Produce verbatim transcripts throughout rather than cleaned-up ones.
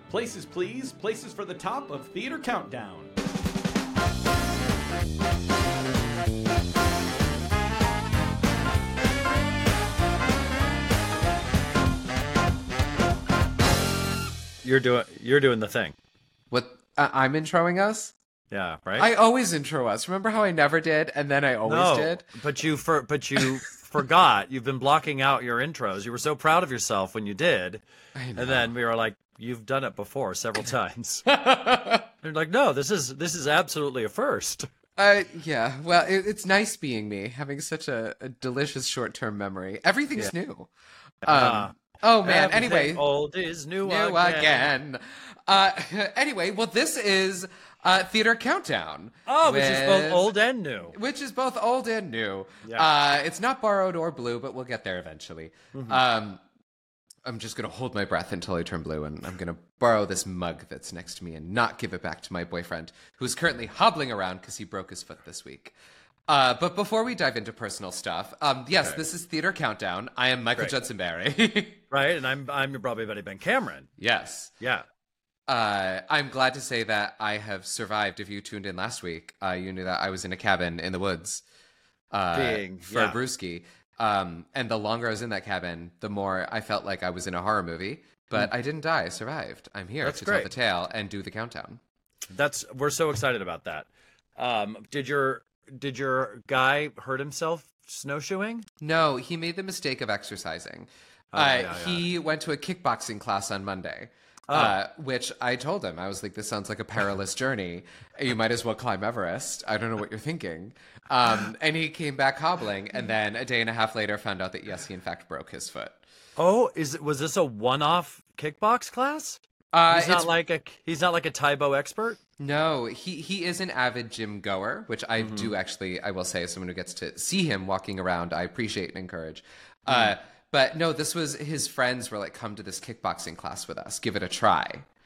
Places, please. Places for the top of Theater Countdown. You're doing you're doing the thing. What uh, I'm introing us? Yeah, right? I always intro us. Remember how I never did and then I always no, did? But you for but you forgot. You've been blocking out your intros. You were so proud of yourself when you did. I know. And then we were like, you've done it before several times. You're like, no, this is this is absolutely a first. Uh, yeah, well, it, it's nice being me, having such a, a delicious short-term memory. Everything's Yeah. new. Um, Uh, oh, man, Everything anyway. old is new, New again. again. Uh, anyway, well, this is uh, Theater Countdown. Oh, which is both with- old and new. Which is both old and new. Yeah. Uh, it's not borrowed or blue, but we'll get there eventually. Mm-hmm. Um, I'm just going to hold my breath until I turn blue, and I'm going to borrow this mug that's next to me and not give it back to my boyfriend, who's currently hobbling around because he broke his foot this week. Uh, but before we dive into personal stuff, um, yes, Okay. this is Theater Countdown. I am Michael Great. Judson Barry. Right? And I'm I'm your Broadway buddy Ben Cameron. Yes. Yeah. Uh, I'm glad to say that I have survived. If you tuned in last week, uh, you knew that I was in a cabin in the woods uh, Being- for yeah. a brewski. Um, and the longer I was in that cabin, the more I felt like I was in a horror movie. But I didn't die. I survived. I'm here Hmm. That's to great. tell the tale and do the countdown. That's we're so excited about that. Um, did your did your guy hurt himself snowshoeing? No, he made the mistake of exercising. Oh, uh, yeah, yeah. He went to a kickboxing class on Monday. Oh. Uh, which I told him, I was like, this sounds like a perilous journey. You might as well climb Everest. I don't know what you're thinking. Um, and he came back hobbling, and then a day and a half later found out that, yes, he in fact broke his foot. Oh, is it was this a one-off kickbox class? Uh, He's not it's- like a he's not like a Taibo expert. No, he, he is an avid gym goer, which I Mm-hmm. do actually, I will say, as someone who gets to see him walking around, I appreciate and encourage. Uh, Mm. but no, this was his friends were like, come to this kickboxing class with us, give it a try.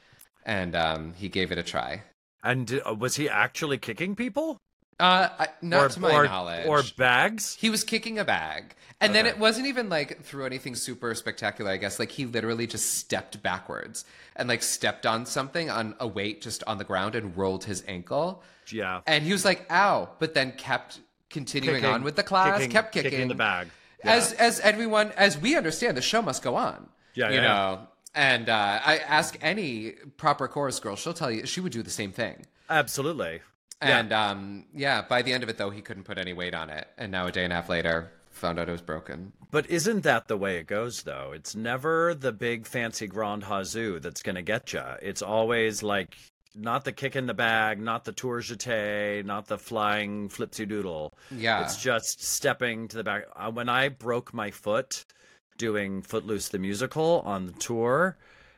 And um, he gave it a try. And uh, was he actually kicking people? Uh, I, not or, to my or, knowledge. Or bags? He was kicking a bag. And then Okay. it wasn't even like through anything super spectacular, I guess. Like he literally just stepped backwards and like stepped on something on a weight just on the ground and rolled his ankle. Yeah. And he was like, ow, but then kept continuing Kicking- on with the class, kicking- kept kicking. kicking the bag. As as everyone, as we understand, the show must go on. Yeah, You yeah, know? And uh, I ask any proper chorus girl, she'll tell you she would do the same thing. Absolutely. Yeah. And um, yeah, by the end of it, though, he couldn't put any weight on it. And now a day and a half later, found out it was broken. But isn't that the way it goes, though? It's never the big fancy grand hazoo that's going to get you. It's always like not the kick in the bag, not the tour jeté, not the flying flipsy doodle. Yeah. It's just stepping to the back. Uh, when I broke my foot doing Footloose the musical on the tour,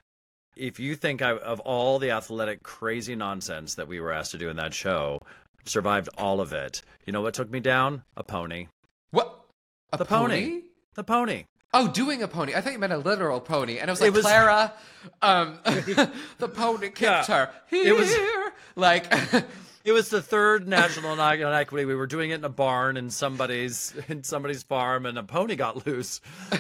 if you think I, of all the athletic crazy nonsense that we were asked to do in that show, survived all of it. You know what took me down? A pony. What? A The pony. The pony. Oh, doing a pony. I thought you meant a literal pony. And I was like, It was- Clara, um, the pony kicked Yeah. her. Here. It was- like, It was the third National Night on Equity. We were doing it in a barn in somebody's in somebody's farm, and a pony got loose.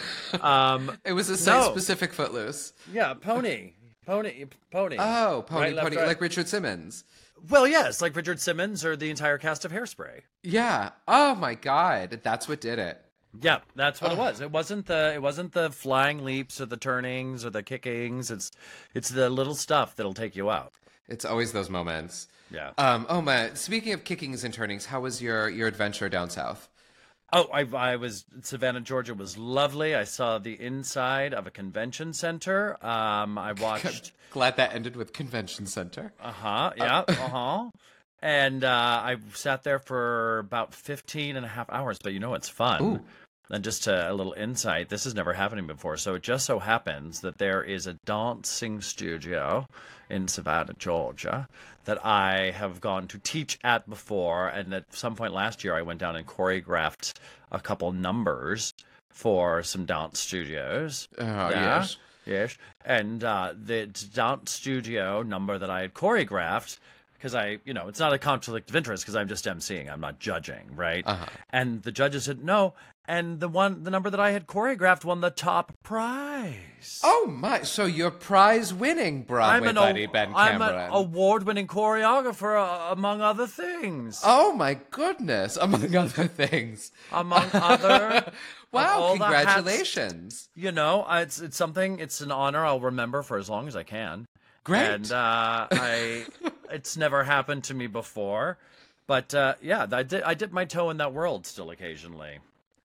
Um, it was a No. site-specific footloose. yeah, pony, pony, pony. Oh, pony, Right, left, pony, right. like Richard Simmons. Well, yes, like Richard Simmons or the entire cast of Hairspray. Yeah. Oh my God, that's what did it. Yeah, that's what it was. It wasn't the it wasn't the flying leaps or the turnings or the kickings. It's it's the little stuff that'll take you out. It's always those moments. Yeah. Um. Oh my. Speaking of kickings and turnings, how was your your adventure down south? Oh, I, I was Savannah, Georgia was lovely. I saw the inside of a convention center. Um, I watched. Glad that ended with convention center. Uh huh. Yeah. Uh huh. And uh, I sat there for about fifteen and a half hours. But you know what's fun? Ooh. And just a, a little insight. This has never happened before. So it just so happens that there is a dancing studio in Savannah, Georgia, that I have gone to teach at before. And at some point last year, I went down and choreographed a couple numbers for some dance studios. Oh Yeah. yes. Yes. And uh, the dance studio number that I had choreographed, because I, you know, it's not a conflict of interest because I'm just emceeing. I'm not judging, right? Uh-huh. And the judges said, no, and the one, the number that I had choreographed won the top prize. Oh my! So you're prize-winning Broadway I'm an, buddy, a- Ben I'm Cameron. an award-winning choreographer, uh, among other things. Oh my goodness! Among other things. Among other. Wow! all the hats- Congratulations. You know, uh, it's it's something. It's an honor I'll remember for as long as I can. Great. And uh, I, it's never happened to me before, but uh, yeah, I did. I dip my toe in that world still occasionally.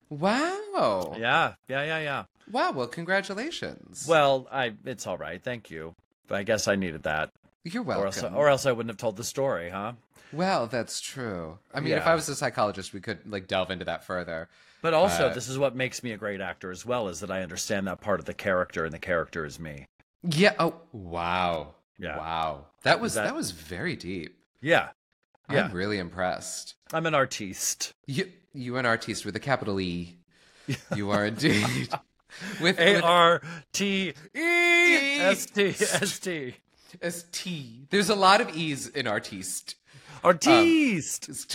Wow. Yeah, yeah, yeah, yeah. Wow. Well, congratulations. Well, I it's all right. Thank you. But I guess I needed that, You're or else, welcome. or else I wouldn't have told the story, huh? Well, that's true. I mean, if Yeah. I was a psychologist, we could like delve into that further. But also, Uh, this is what makes me a great actor as well, is that I understand that part of the character, and the character is me. Yeah. Oh, wow. Yeah. Wow. That was that- that, was very deep. Yeah, yeah. I'm really impressed. I'm an artiste. You you an artiste with a capital E. You are indeed. with A with R T E S T S T. S T. There's a lot of E's in artiste. Artiste.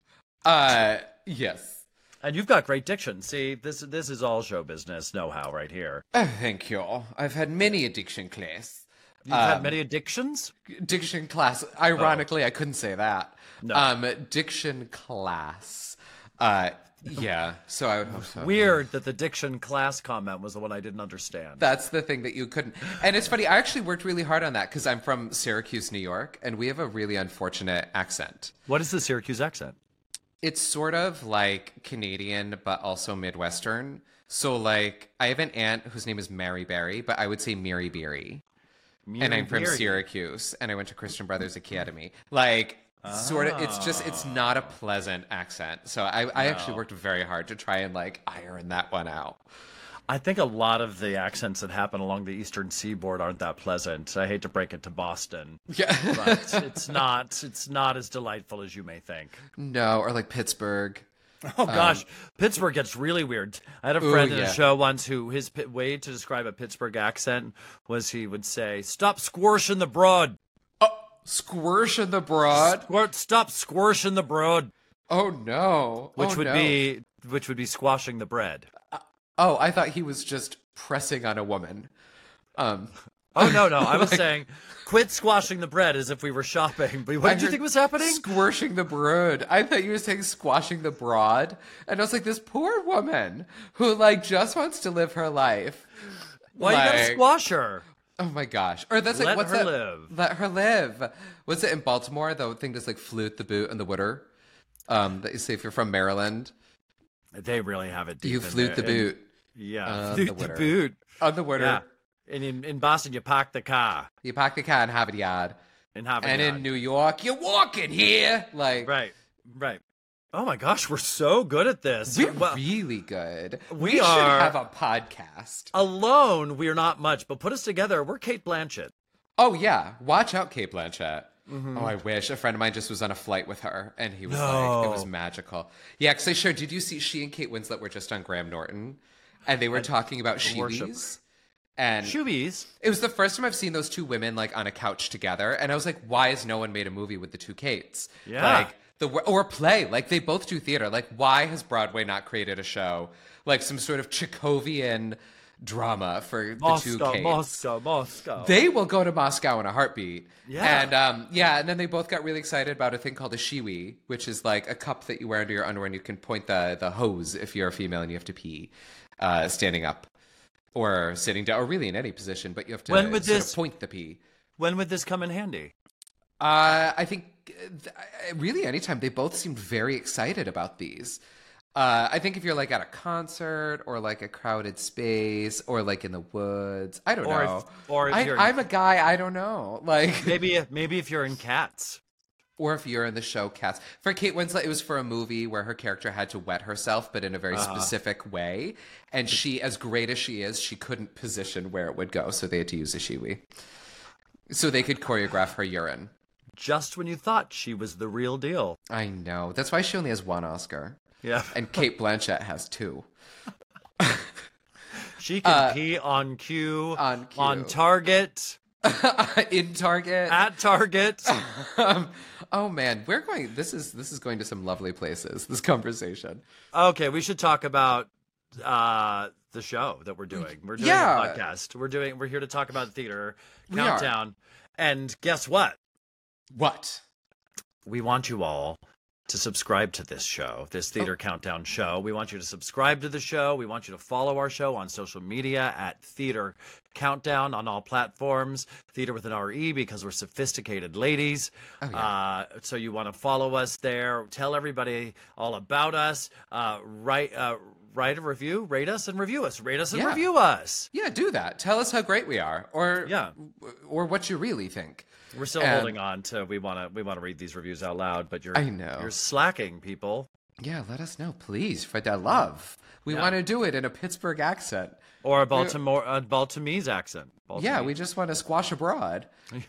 Uh yes. And you've got great diction. See, this this is all show business know-how right here. Oh, thank you. I've had many a diction class. You've had Um, many addictions? Diction class. Ironically, I couldn't say that. No. Um, diction class. Uh, yeah. So I would hope so. Weird that the diction class comment was the one I didn't understand. That's the thing that you couldn't. And it's funny. I actually worked really hard on that because I'm from Syracuse, New York, and we have a really unfortunate accent. What is the Syracuse accent? It's sort of like Canadian, but also Midwestern. So, like, I have an aunt whose name is Mary Berry, but I would say Miri Beery. And I'm from Miri. Syracuse, and I went to Christian Brothers Academy. Like, sort of, it's just, it's not a pleasant accent. So I, I actually worked very hard to try and, like, iron that one out. I think a lot of the accents that happen along the eastern seaboard aren't that pleasant. I hate to break it to Boston, Yeah. but it's not it's not as delightful as you may think. No, or like Pittsburgh. Oh gosh, Pittsburgh gets really weird. I had a Ooh, friend in yeah. a show once who his pi- way to describe a Pittsburgh accent was he would say, "Stop squirshing the broad." Oh, squirsh in the broad. Squirt, stop squirshing the broad, Oh, no. which Oh, would no. be which would be squashing the bread. Oh, I thought he was just pressing on a woman. Um, Oh no, no, I was saying, quit squashing the bread as if we were shopping. But what I did you heard think was happening? Squirshing the broad. I thought you were saying squashing the broad. And I was like, this poor woman who, like, just wants to live her life. Why you gotta Like, squash her? Oh my gosh. Or that's like, Let what's her that? live. Let her live. What's it in Baltimore? The thing that's like flute, the boot, and the wooder. Um, that you say if you're from Maryland, They really have it deep. you in flute the there. And- boot. Yeah, Uh, flute the the wooder. boot. On the wooder. Yeah, and in, in Boston you park the car You pack the car and have it yard. and have And in New York, you're walking here. Like, right, right. Oh my gosh, we're so good at this. we're Well, really good. we should are- have a podcast. alone we're not much, but put us together, we're Kate Blanchett. Oh, yeah. Watch out, Kate Blanchett. Mm-hmm. Oh, I wish. A friend of mine just was on a flight with her, and he was like, it was No. magical. Yeah, because I shared, did you see she and Kate Winslet were just on Graham Norton? And they were talking about worship. Sheebies. And Shoebies. it was the first time I've seen those two women, like, on a couch together. And I was like, why has no one made a movie with the two Kates? Yeah. Like, the, or a play. Like, they both do theater. Like, why has Broadway not created a show? Like, some sort of Chekhovian drama for the two Moscow, Kates. Moscow, Moscow. They will go to Moscow in a heartbeat. Yeah. And um, yeah, and then they both got really excited about a thing called a shiwi, which is like a cup that you wear under your underwear and you can point the, the hose if you're a female and you have to pee uh, standing up or sitting down, or really in any position, but you have to When would sort this- of point the pee. When would this come in handy? Uh, I think uh, th- really anytime. They both seemed very excited about these. Uh, I think if you're like at a concert or like a crowded space or like in the woods, I don't Or if- know. or if I, you're- I'm a guy, I don't know. Like Maybe maybe if you're in Cats. Or if you're in the show Cats. For Kate Winslet, it was for a movie where her character had to wet herself, but in a very specific way. And she, as great as she is, she couldn't position where it would go, so they had to use a shiwi. So they could choreograph her urine. Just when you thought she was the real deal. I know. That's why she only has one Oscar. Yeah. And Kate Blanchett has two. She can pee on cue, Uh, on cue. on target, In Target. at Target. Um, oh man, we're going this is this is going to some lovely places, this conversation. Okay, we should talk about uh, the show that we're doing. We're doing Yeah. a podcast. We're doing. We're here to talk about theater We are. countdown. And guess what? What? We want you all to subscribe to this show, this Theater Oh. Countdown show. We want you to subscribe to the show. We want you to follow our show on social media at Theater Countdown on all platforms. Theater with an R E because we're sophisticated ladies. Oh, yeah. uh, so you want to follow us there. Tell everybody all about us. Uh, write, uh, write a review. Rate us and review us. Rate us and Yeah. review us. Yeah, do that. Tell us how great we are, or Yeah. or what you really think. We're still And- holding on to. We want to. We want to read these reviews out loud, but you're. I know. You're slacking, people. Yeah, let us know, please, for the love. We Yeah. want to do it in a Pittsburgh accent. Or a Baltimore, a Baltimese accent. Yeah, Baltimese. we just want to squash abroad.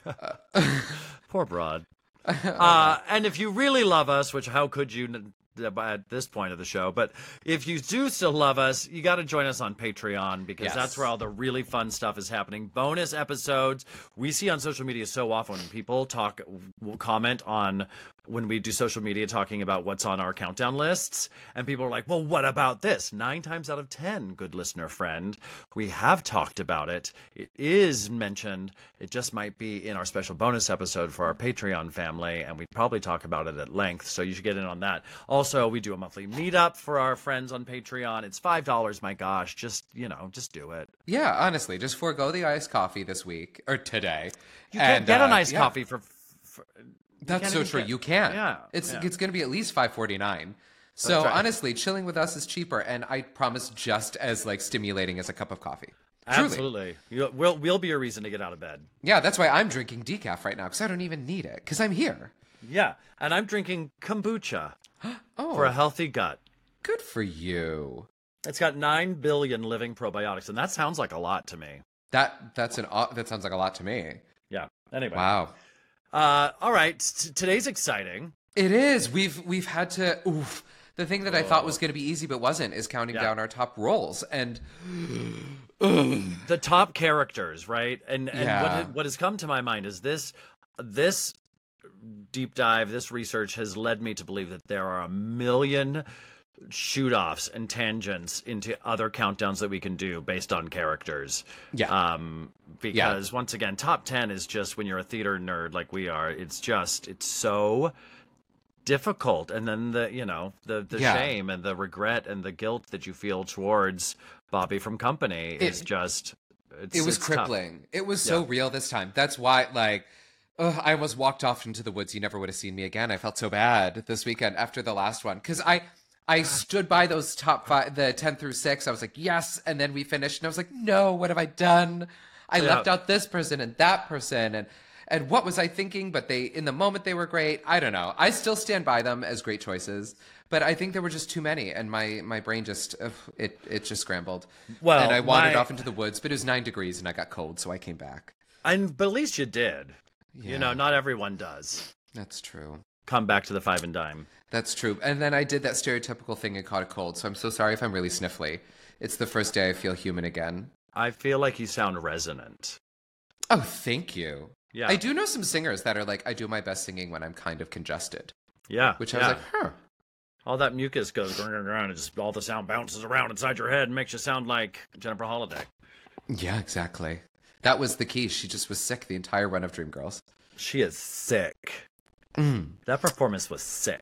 Poor broad. uh, and if you really love us, which how could you n- at this point of the show, but if you do still love us, you got to join us on Patreon because Yes. that's where all the really fun stuff is happening. Bonus episodes. We see on social media so often when people talk, will comment on when we do social media talking about what's on our countdown lists, and people are like, well, what about this? Nine times out of ten, good listener friend, we have talked about it. It is mentioned. It just might be in our special bonus episode for our Patreon family, and we probably talk about it at length, so you should get in on that. Also, we do a monthly meetup for our friends on Patreon. It's five dollars, my gosh. Just, you know, just do it. Yeah, honestly, just forego the iced coffee this week or today. You can and, get uh, an iced yeah. coffee for... for That's can't so even true. get- You can. Yeah, It's yeah. it's going to be at least five forty-nine. So That's right. honestly, chilling with us is cheaper, and I promise just as like stimulating as a cup of coffee. Truly. Absolutely. You- We'll, we'll be a reason to get out of bed. Yeah, that's why I'm drinking decaf right now because I don't even need it because I'm here. Yeah, and I'm drinking kombucha Oh, for a healthy gut. good for you. It's got nine billion living probiotics, and that sounds like a lot to me. That that's an au- that sounds like a lot to me. Yeah. Anyway. Wow. Uh, all right. T- today's exciting. It is. We've we've had to. Oof. The thing that I thought was going to be easy but wasn't is counting Yeah. down our top roles. And The top characters, right? And and Yeah. what ha- what has come to my mind is this this deep dive, this research has led me to believe that there are a million shoot offs and tangents into other countdowns that we can do based on characters. Yeah. Um, because once again, top ten is just when you're a theater nerd like we are, it's just, it's so difficult. And then the, you know, the, the Yeah. shame and the regret and the guilt that you feel towards Bobby from Company is It- just, it's, it was it's tough. crippling. It was so Yeah. real this time. That's why, like, ugh, I almost walked off into the woods. You never would have seen me again. I felt so bad this weekend after the last one because I. I stood by those top five, the ten through six. I was like, yes. And then we finished, and I was like, no, what have I done? I Yeah. left out this person and that person. And, and what was I thinking? But they, in the moment, they were great. I don't know. I still stand by them as great choices. But I think there were just too many. And my, my brain just, ugh, it, it just scrambled. Well, and I wandered my- off into the woods, but it was nine degrees and I got cold. So I came back. And, but at least you did. Yeah. You know, not everyone does. That's true. Come back to the five and dime. That's true. And then I did that stereotypical thing and caught a cold. So I'm so sorry if I'm really sniffly. It's the first day I feel human again. I feel like you sound resonant. Oh, thank you. Yeah. I do know some singers that are like, I do my best singing when I'm kind of congested. Yeah. Which I yeah. was like, huh. All that mucus goes around and just all the sound bounces around inside your head and makes you sound like Jennifer Holliday. Yeah, exactly. That was the key. She just was sick the entire run of Dreamgirls. She is sick. Mm. That performance was sick.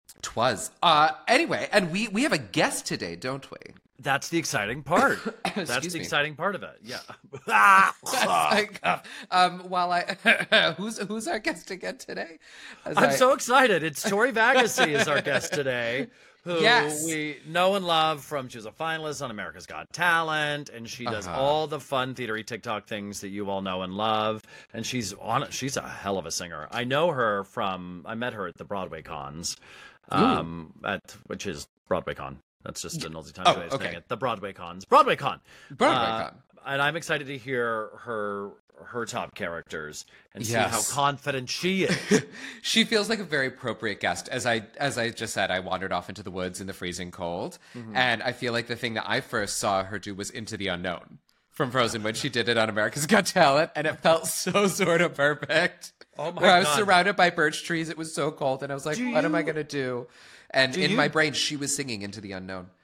Twas. Uh, anyway, and we, we have a guest today, don't we? That's the exciting part. That's Excuse the me. exciting part of it. Yeah. Ah! Like, um, while I, who's who's our guest again today? As I'm I- so excited. It's Tori Vagassi is our guest today, who Yes. we know and love from she was a finalist on America's Got Talent, and she does Uh-huh. all the fun theatery TikTok things that you all know and love. And she's on. She's a hell of a singer. I know her from. I met her at the Broadway cons, um, at which is Broadway Con. That's just an Aussie time Oh, way of saying okay. it. The Broadway cons. Broadway Con. Broadway Uh, Con. And I'm excited to hear her her top characters and see Yes. how confident she is. She feels like a very appropriate guest. As I as I just said, I wandered off into the woods in the freezing cold, Mm-hmm. and I feel like the thing that I first saw her do was Into the Unknown from Frozen when she did it on America's Got Talent, and it felt so sort of perfect. Oh my Where I was God. surrounded by birch trees, it was so cold, and I was like, Do "What am I you- gonna do?" And do in you- my brain, she was singing Into the Unknown.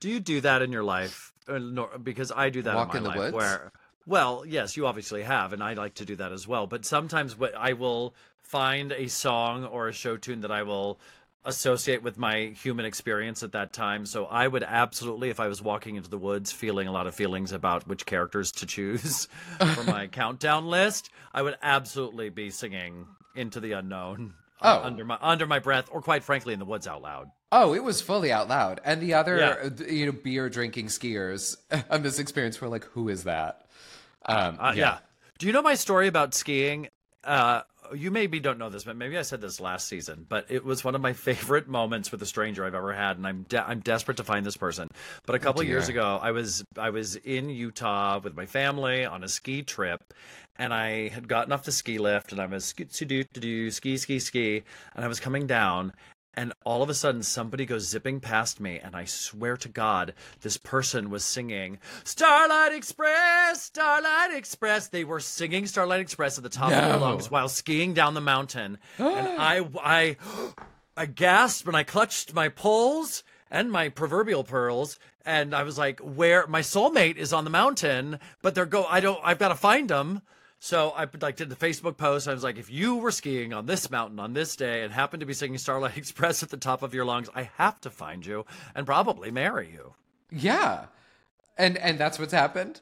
Do you do that in your life? Uh, no, because I do that Walk in my in the life. woods? Where, well, yes, you obviously have, and I like to do that as well. But sometimes what I will find a song or a show tune that I will associate with my human experience at that time. So I would absolutely, if I was walking into the woods feeling a lot of feelings about which characters to choose for my countdown list, I would absolutely be singing Into the Unknown uh, Oh. under my under my breath, or quite frankly in the woods out loud. Oh, it was fully out loud. And the other, Yeah. uh, you know, beer drinking skiers on this experience were like, who is that? Um, Uh, yeah. Do you know my story about skiing? Uh, you maybe don't know this, but maybe I said this last season. But it was one of my favorite moments with a stranger I've ever had, and I'm de- I'm desperate to find this person. But a couple dear. years ago, I was I was in Utah with my family on a ski trip, and I had gotten off the ski lift, and I was ski ski ski ski ski, and I was coming down. And all of a sudden, somebody goes zipping past me, and I swear to God, this person was singing Starlight Express, Starlight Express. They were singing Starlight Express at the top of their No. lungs while skiing down the mountain. And I, I, I gasped, and I clutched my poles and my proverbial pearls, and I was like, "Where my soulmate is on the mountain, but they're go. I don't. I've got to find them." So I like did the Facebook post. I was like, if you were skiing on this mountain on this day and happened to be singing Starlight Express at the top of your lungs, I have to find you and probably marry you. Yeah. And and that's what's happened?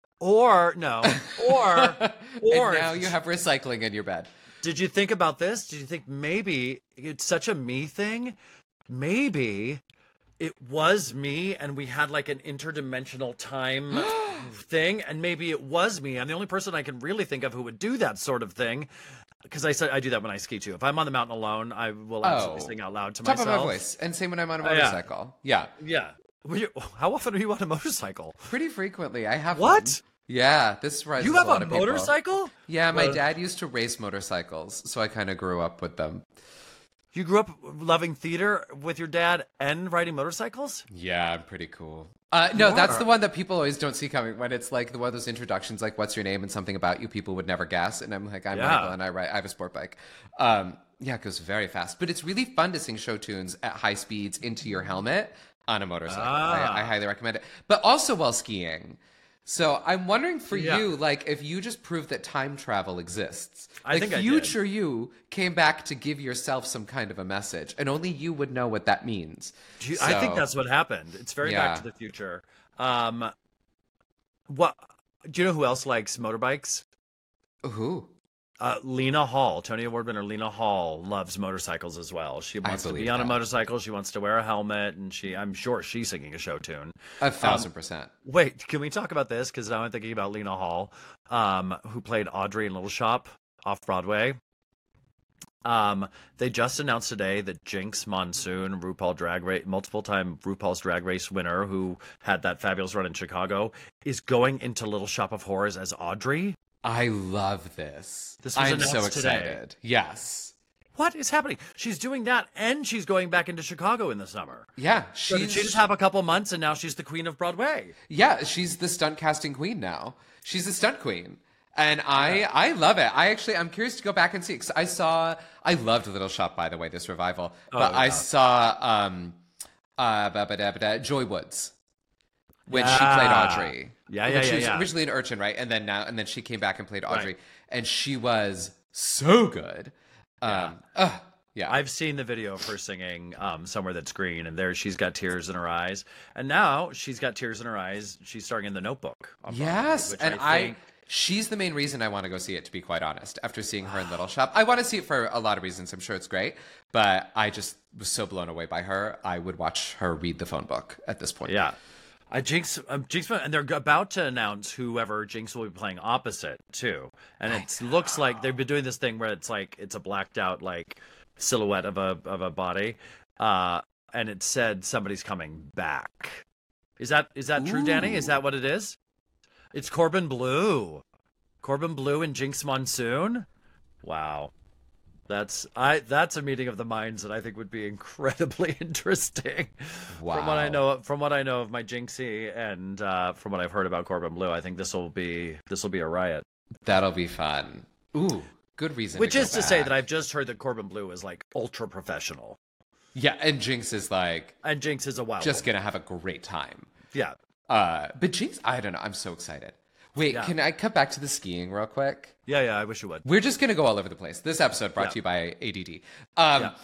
Or no, or or and now you have recycling in your bed. did you think about this? Did you think maybe it's such a me thing? Maybe it was me and we had like an interdimensional time thing, and maybe it was me. I'm the only person I can really think of who would do that sort of thing, because I said I do that when I ski too. If I'm on the mountain alone, I will absolutely Oh. sing out loud to Top myself. of my voice. And same when I'm on a Oh, yeah. motorcycle. Yeah. Yeah. Were you- How often are you on a motorcycle? Pretty frequently. I have What? one. Yeah, this surprises You have a lot a of people. motorcycle? Yeah, my Uh, dad used to race motorcycles, so I kind of grew up with them. You grew up loving theater with your dad and riding motorcycles? Yeah, I'm pretty cool. Uh, no, You that's are. the one that people always don't see coming, when it's like the one of those introductions, like "What's your name?" and something about you people would never guess, and I'm like, "I'm Yeah. Michael, and I ride, I have a sport bike." Um, yeah, it goes very fast, but it's really fun to sing show tunes at high speeds into your helmet on a motorcycle. Ah. I, I highly recommend it, but also while skiing. So I'm wondering for Yeah. you, like, if you just proved that time travel exists, I like think I did. future you came back to give yourself some kind of a message, and only you would know what that means. Do you- I think So- that's what happened. It's very Yeah. Back to the Future. Um, what? Do you know who else likes motorbikes? Ooh. Uh, Lena Hall, Tony Award winner Lena Hall, loves motorcycles as well. She wants to be believe on a that. motorcycle. She wants to wear a helmet, and she, I'm sure she's singing a show tune. A thousand percent. Wait, can we talk about this? Because now I'm thinking about Lena Hall, um, who played Audrey in Little Shop off Broadway. Um, they just announced today that Jinx Monsoon, RuPaul Drag Race, multiple-time RuPaul's Drag Race winner, who had that fabulous run in Chicago, is going into Little Shop of Horrors as Audrey. I love this. This was I'm so announced today. excited. Yes. What is happening? She's doing that, and she's going back into Chicago in the summer. Yeah, So did she's she just have a couple months, and now she's the queen of Broadway? yeah, she's the stunt casting queen now. She's a stunt queen. And I I love it. I actually I'm curious to go back and see it, 'cause I saw I loved Little Shop, by the way, this revival. But Oh, I yeah. saw um uh ba- ba- da- ba- da, Joy Woods when she Yeah. played Audrey. Yeah, When yeah, she yeah, was yeah. originally an urchin, right? And then now and then she came back and played Audrey, Right. and she was so good. Um ugh, yeah. I've seen the video of her singing um, Somewhere That's Green, and there she's got tears in her eyes. And now she's got tears in her eyes. She's starring in The Notebook. on Broadway, Yes, which and I, I, think, she's the main reason I want to go see it, to be quite honest, after seeing her in Little Shop. I want to see it for a lot of reasons. I'm sure it's great, but I just was so blown away by her. I would watch her read the phone book at this point. yeah. I Jinx, um, Jinx, and they're about to announce whoever Jinx will be playing opposite too. And it looks like they've been doing this thing where it's like it's a blacked out like silhouette of a of a body, uh, and it said somebody's coming back. Is that is that true, Danny? Is Ooh. that what it is? It's Corbin Blue, Corbin Blue and Jinx Monsoon. Wow. That's I. That's a meeting of the minds that I think would be incredibly interesting. From what I Wow. know, from what I know of my Jinxie, and uh, from what I've heard about Corbin Blue, I think this will be this will be a riot. That'll be fun. Ooh, good reason. Which to go is to say back. that I've just heard that Corbin Blue is like ultra professional. Yeah, and Jinx is like And Jinx is a wild just woman. gonna have a great time. Yeah. Uh, but Jinx, I don't know. I'm so excited. Wait, Yeah. can I cut back to the skiing real quick? Yeah, yeah, I wish you would. We're just gonna go all over the place. This episode brought Yeah. to you by A D D. Um, Yeah.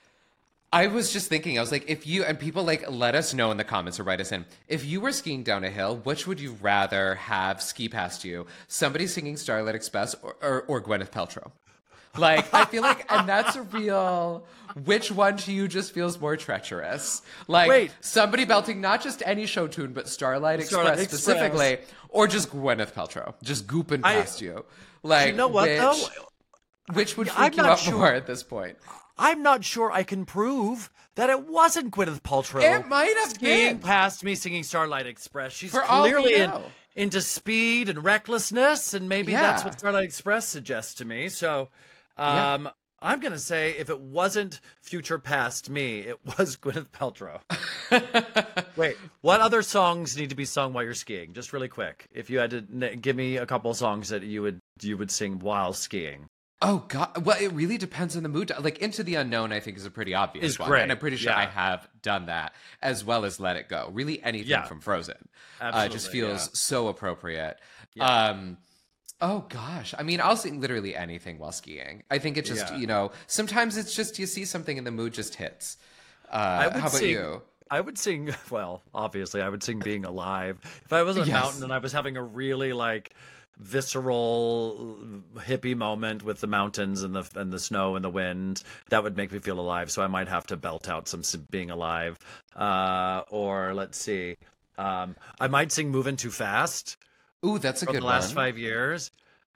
I was just thinking, I was like, if you, and people like, let us know in the comments or write us in, if you were skiing down a hill, which would you rather have ski past you? Somebody singing Starlight Express or, or, or Gwyneth Paltrow? Like, I feel like, and that's a real, which one to you just feels more treacherous? Like, Wait. somebody belting not just any show tune, but Starlight Express Starlight Express. specifically, or just Gwyneth Paltrow, just gooping I- past you. Like, You know what, which, though? which would I'm freak you not out sure. more at this point? I'm not sure I can prove that it wasn't Gwyneth Paltrow. It might have skiing been. past me singing Starlight Express. She's For all we clearly in, know. into speed and recklessness, and maybe that's Yeah. what Starlight Express suggests to me. So um, I'm going to say if it wasn't Future Past Me, it was Gwyneth Paltrow. Wait, what other songs need to be sung while you're skiing? Just really quick. If you had to n- give me a couple songs that you would you would sing while skiing. Oh God! Well, it really depends on the mood. Like "Into the Unknown," I think is a pretty obvious Is one, great, and I'm pretty sure yeah. I have done that as well as "Let It Go." Really, anything Yeah. from Frozen uh, just Absolutely, feels yeah. so appropriate. Yeah. Um, oh gosh, I mean, I'll sing literally anything while skiing. I think it just Yeah. you know sometimes it's just you see something and the mood just hits. Uh, I would how about sing, you? I would sing, well, obviously, I would sing Being Alive. If I was on a Yes. mountain and I was having a really, like, visceral hippie moment with the mountains and the and the snow and the wind, that would make me feel alive. So I might have to belt out some s- Being Alive. Uh, or, let's see, um, I might sing Moving Too Fast Ooh, that's a from good the last one. five years.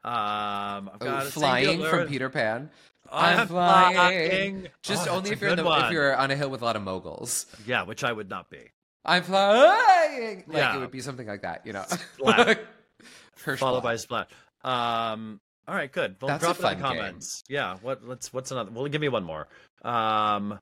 Um, I've Oh, got flying from Peter Pan. I'm flying. Just Oh, only that's if a you're in good the, if one. you're on a hill with a lot of moguls. Yeah, which I would not be. I'm flying. Like Yeah. it would be something like that, you know. Splat. Hirsch Followed Splat. by Splat. Um, all right, good. Well, That's a drop it in the fun game. comments. Yeah. What? Let's. What's another? Well, give me one more. Um,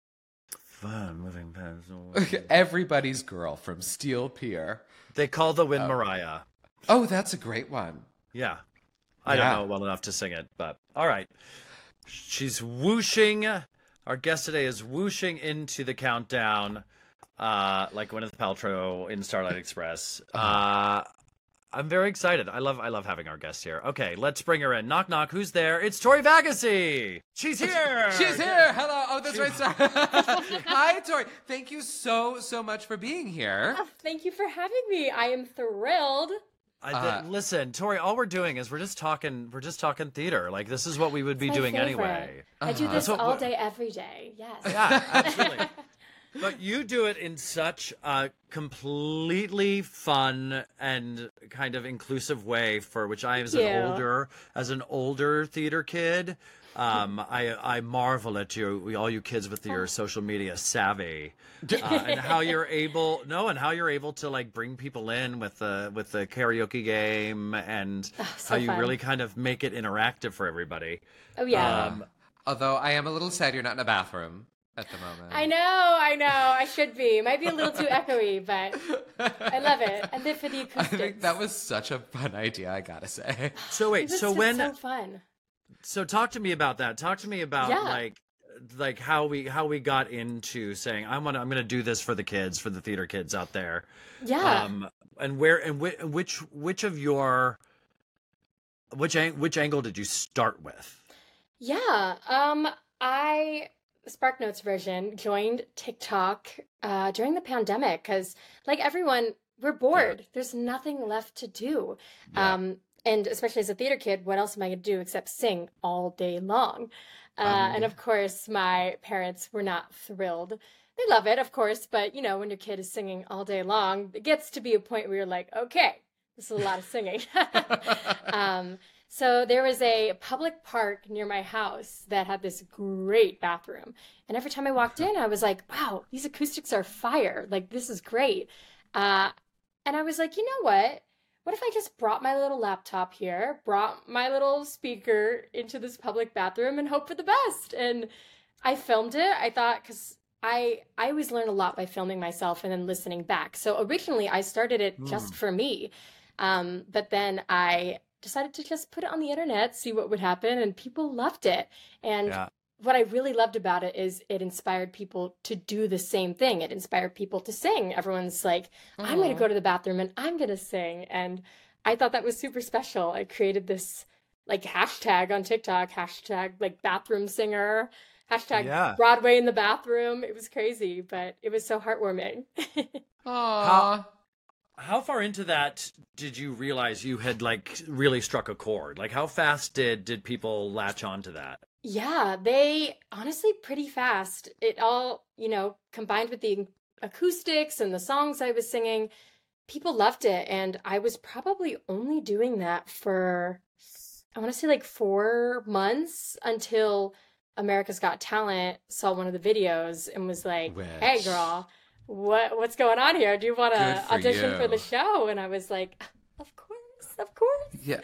fun moving past. Everybody's Girl from Steel Pier. They call the wind Mariah. Oh, that's a great one. Yeah. I Yeah. don't know well enough to sing it, but all right. She's whooshing. Our guest today is whooshing into the countdown, uh, like Gwyneth Paltrow in Starlight Express. Uh, I'm very excited. I love, I love having our guest here. Okay, let's bring her in. Knock, knock. Who's there? It's Tori Vagassi. She's here. She's here. Hello. Oh, that's right. Sorry. Hi, Tori. Thank you so, so much for being here. Oh, thank you for having me. I am thrilled. I, Uh, th- listen, Tori. All we're doing is we're just talking. We're just talking theater. Like this is what we would be My doing favorite. anyway. I do Uh-huh. this That's what all we're- day, every day. Yes. Yeah, absolutely. But you do it in such a completely fun and kind of inclusive way, for which I, as you. an older, as an older theater kid, um, I I marvel at you, all you kids with your social media savvy, uh, and how you're able, no, and how you're able to like bring people in with the with the karaoke game, and so how you fun. really kind of make it interactive for everybody. Oh yeah. Um, Although I am a little sad you're not in a bathroom at the moment. I know, I know. I should be. Might be a little too echoey, but I love it. I live for the I acoustics. think that was such a fun idea, I gotta say. So wait, It was so just when so fun. So talk to me about that. Talk to me about Yeah. like like how we how we got into saying I want to I'm going to do this for the kids, for the theater kids out there. Yeah. Um and where and whi- which which of your which ang- which angle did you start with? Yeah. Um, I SparkNotes version joined TikTok uh, during the pandemic because, like everyone, we're bored. There's nothing left to do. Yeah. Um, and especially as a theater kid, what else am I going to do except sing all day long? Uh, Um, and of course, my parents were not thrilled. They love it, of course, but you know, when your kid is singing all day long, it gets to be a point where you're like, okay, this is a lot of singing. um, so there was a public park near my house that had this great bathroom. And every time I walked in, I was like, wow, these acoustics are fire. Like, this is great. Uh, and I was like, you know what? What if I just brought my little laptop here, brought my little speaker into this public bathroom and hope for the best? And I filmed it. I thought, because I, I always learn a lot by filming myself and then listening back. So originally I started it just for me. Um, but then I decided to just put it on the internet, see what would happen. And people loved it. And Yeah. what I really loved about it is it inspired people to do the same thing. It inspired people to sing. Everyone's like, I'm going to go to the bathroom and I'm going to sing. And I thought that was super special. I created this like hashtag on TikTok, hashtag like bathroom singer, hashtag Yeah. Broadway in the bathroom. It was crazy, but it was so heartwarming. Aww. How- How far into that did you realize you had like really struck a chord? Like how fast did did people latch onto that? Yeah, they honestly pretty fast. It all, you know, combined with the acoustics and the songs I was singing, people loved it. And I was probably only doing that for, I want to say like four months until America's Got Talent saw one of the videos and was like, hey, Which- girl, what what's going on here? Do you want Good to for audition for the you. show? And I was like, of course, of course. Yeah.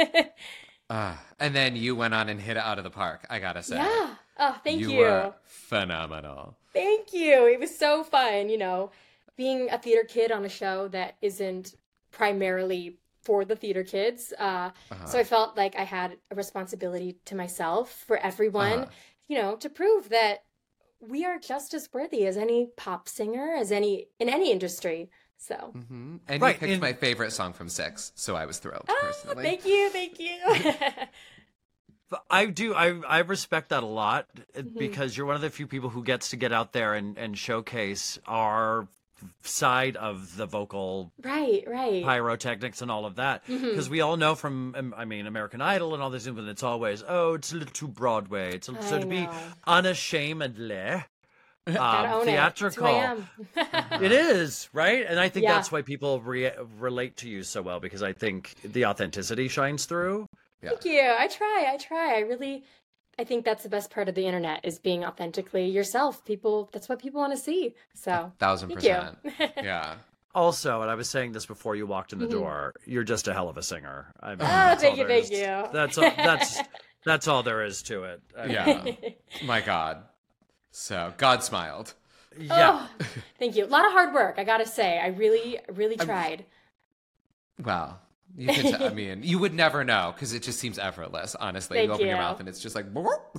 Uh, and then you went on and hit it out of the park, I gotta say. Yeah. Oh, thank you. You were phenomenal. Thank you. It was so fun, you know, being a theater kid on a show that isn't primarily for the theater kids. Uh, Uh-huh. So I felt like I had a responsibility to myself for everyone, Uh-huh. you know, to prove that we are just as worthy as any pop singer, as any in any industry. So, hmm And Right, you picked and- my favorite song from Six, so I was thrilled, ah, personally. thank you, thank you. But I do I I respect that a lot Mm-hmm. because you're one of the few people who gets to get out there and and showcase our side of the vocal Right, right. pyrotechnics and all of that because we all know from um, I mean American Idol and all this, but it's always, oh, it's a little too Broadway. It's a, so I to be know. unashamedly Gotta um, own it. That's who theatrical. I am. It is, right? And I think Yeah. that's why people re- relate to you so well because I think the authenticity shines through. Thank you. I try. I try. I really, I think that's the best part of the internet is being authentically yourself. People, that's what people want to see. So, Thousand thank you. percent. Yeah. Also, and I was saying this before you walked in the Mhm. door, you're just a hell of a singer. I mean, Oh, that's thank all you, there thank is- you. That's all, that's that's all there is to it. I mean, Yeah. My God. So, God smiled. yeah. Oh, thank you. A lot of hard work, I gotta say. I really, really tried. Wow. You can t- I mean, you would never know because it just seems effortless, honestly. Thank you open your you. mouth and it's just like,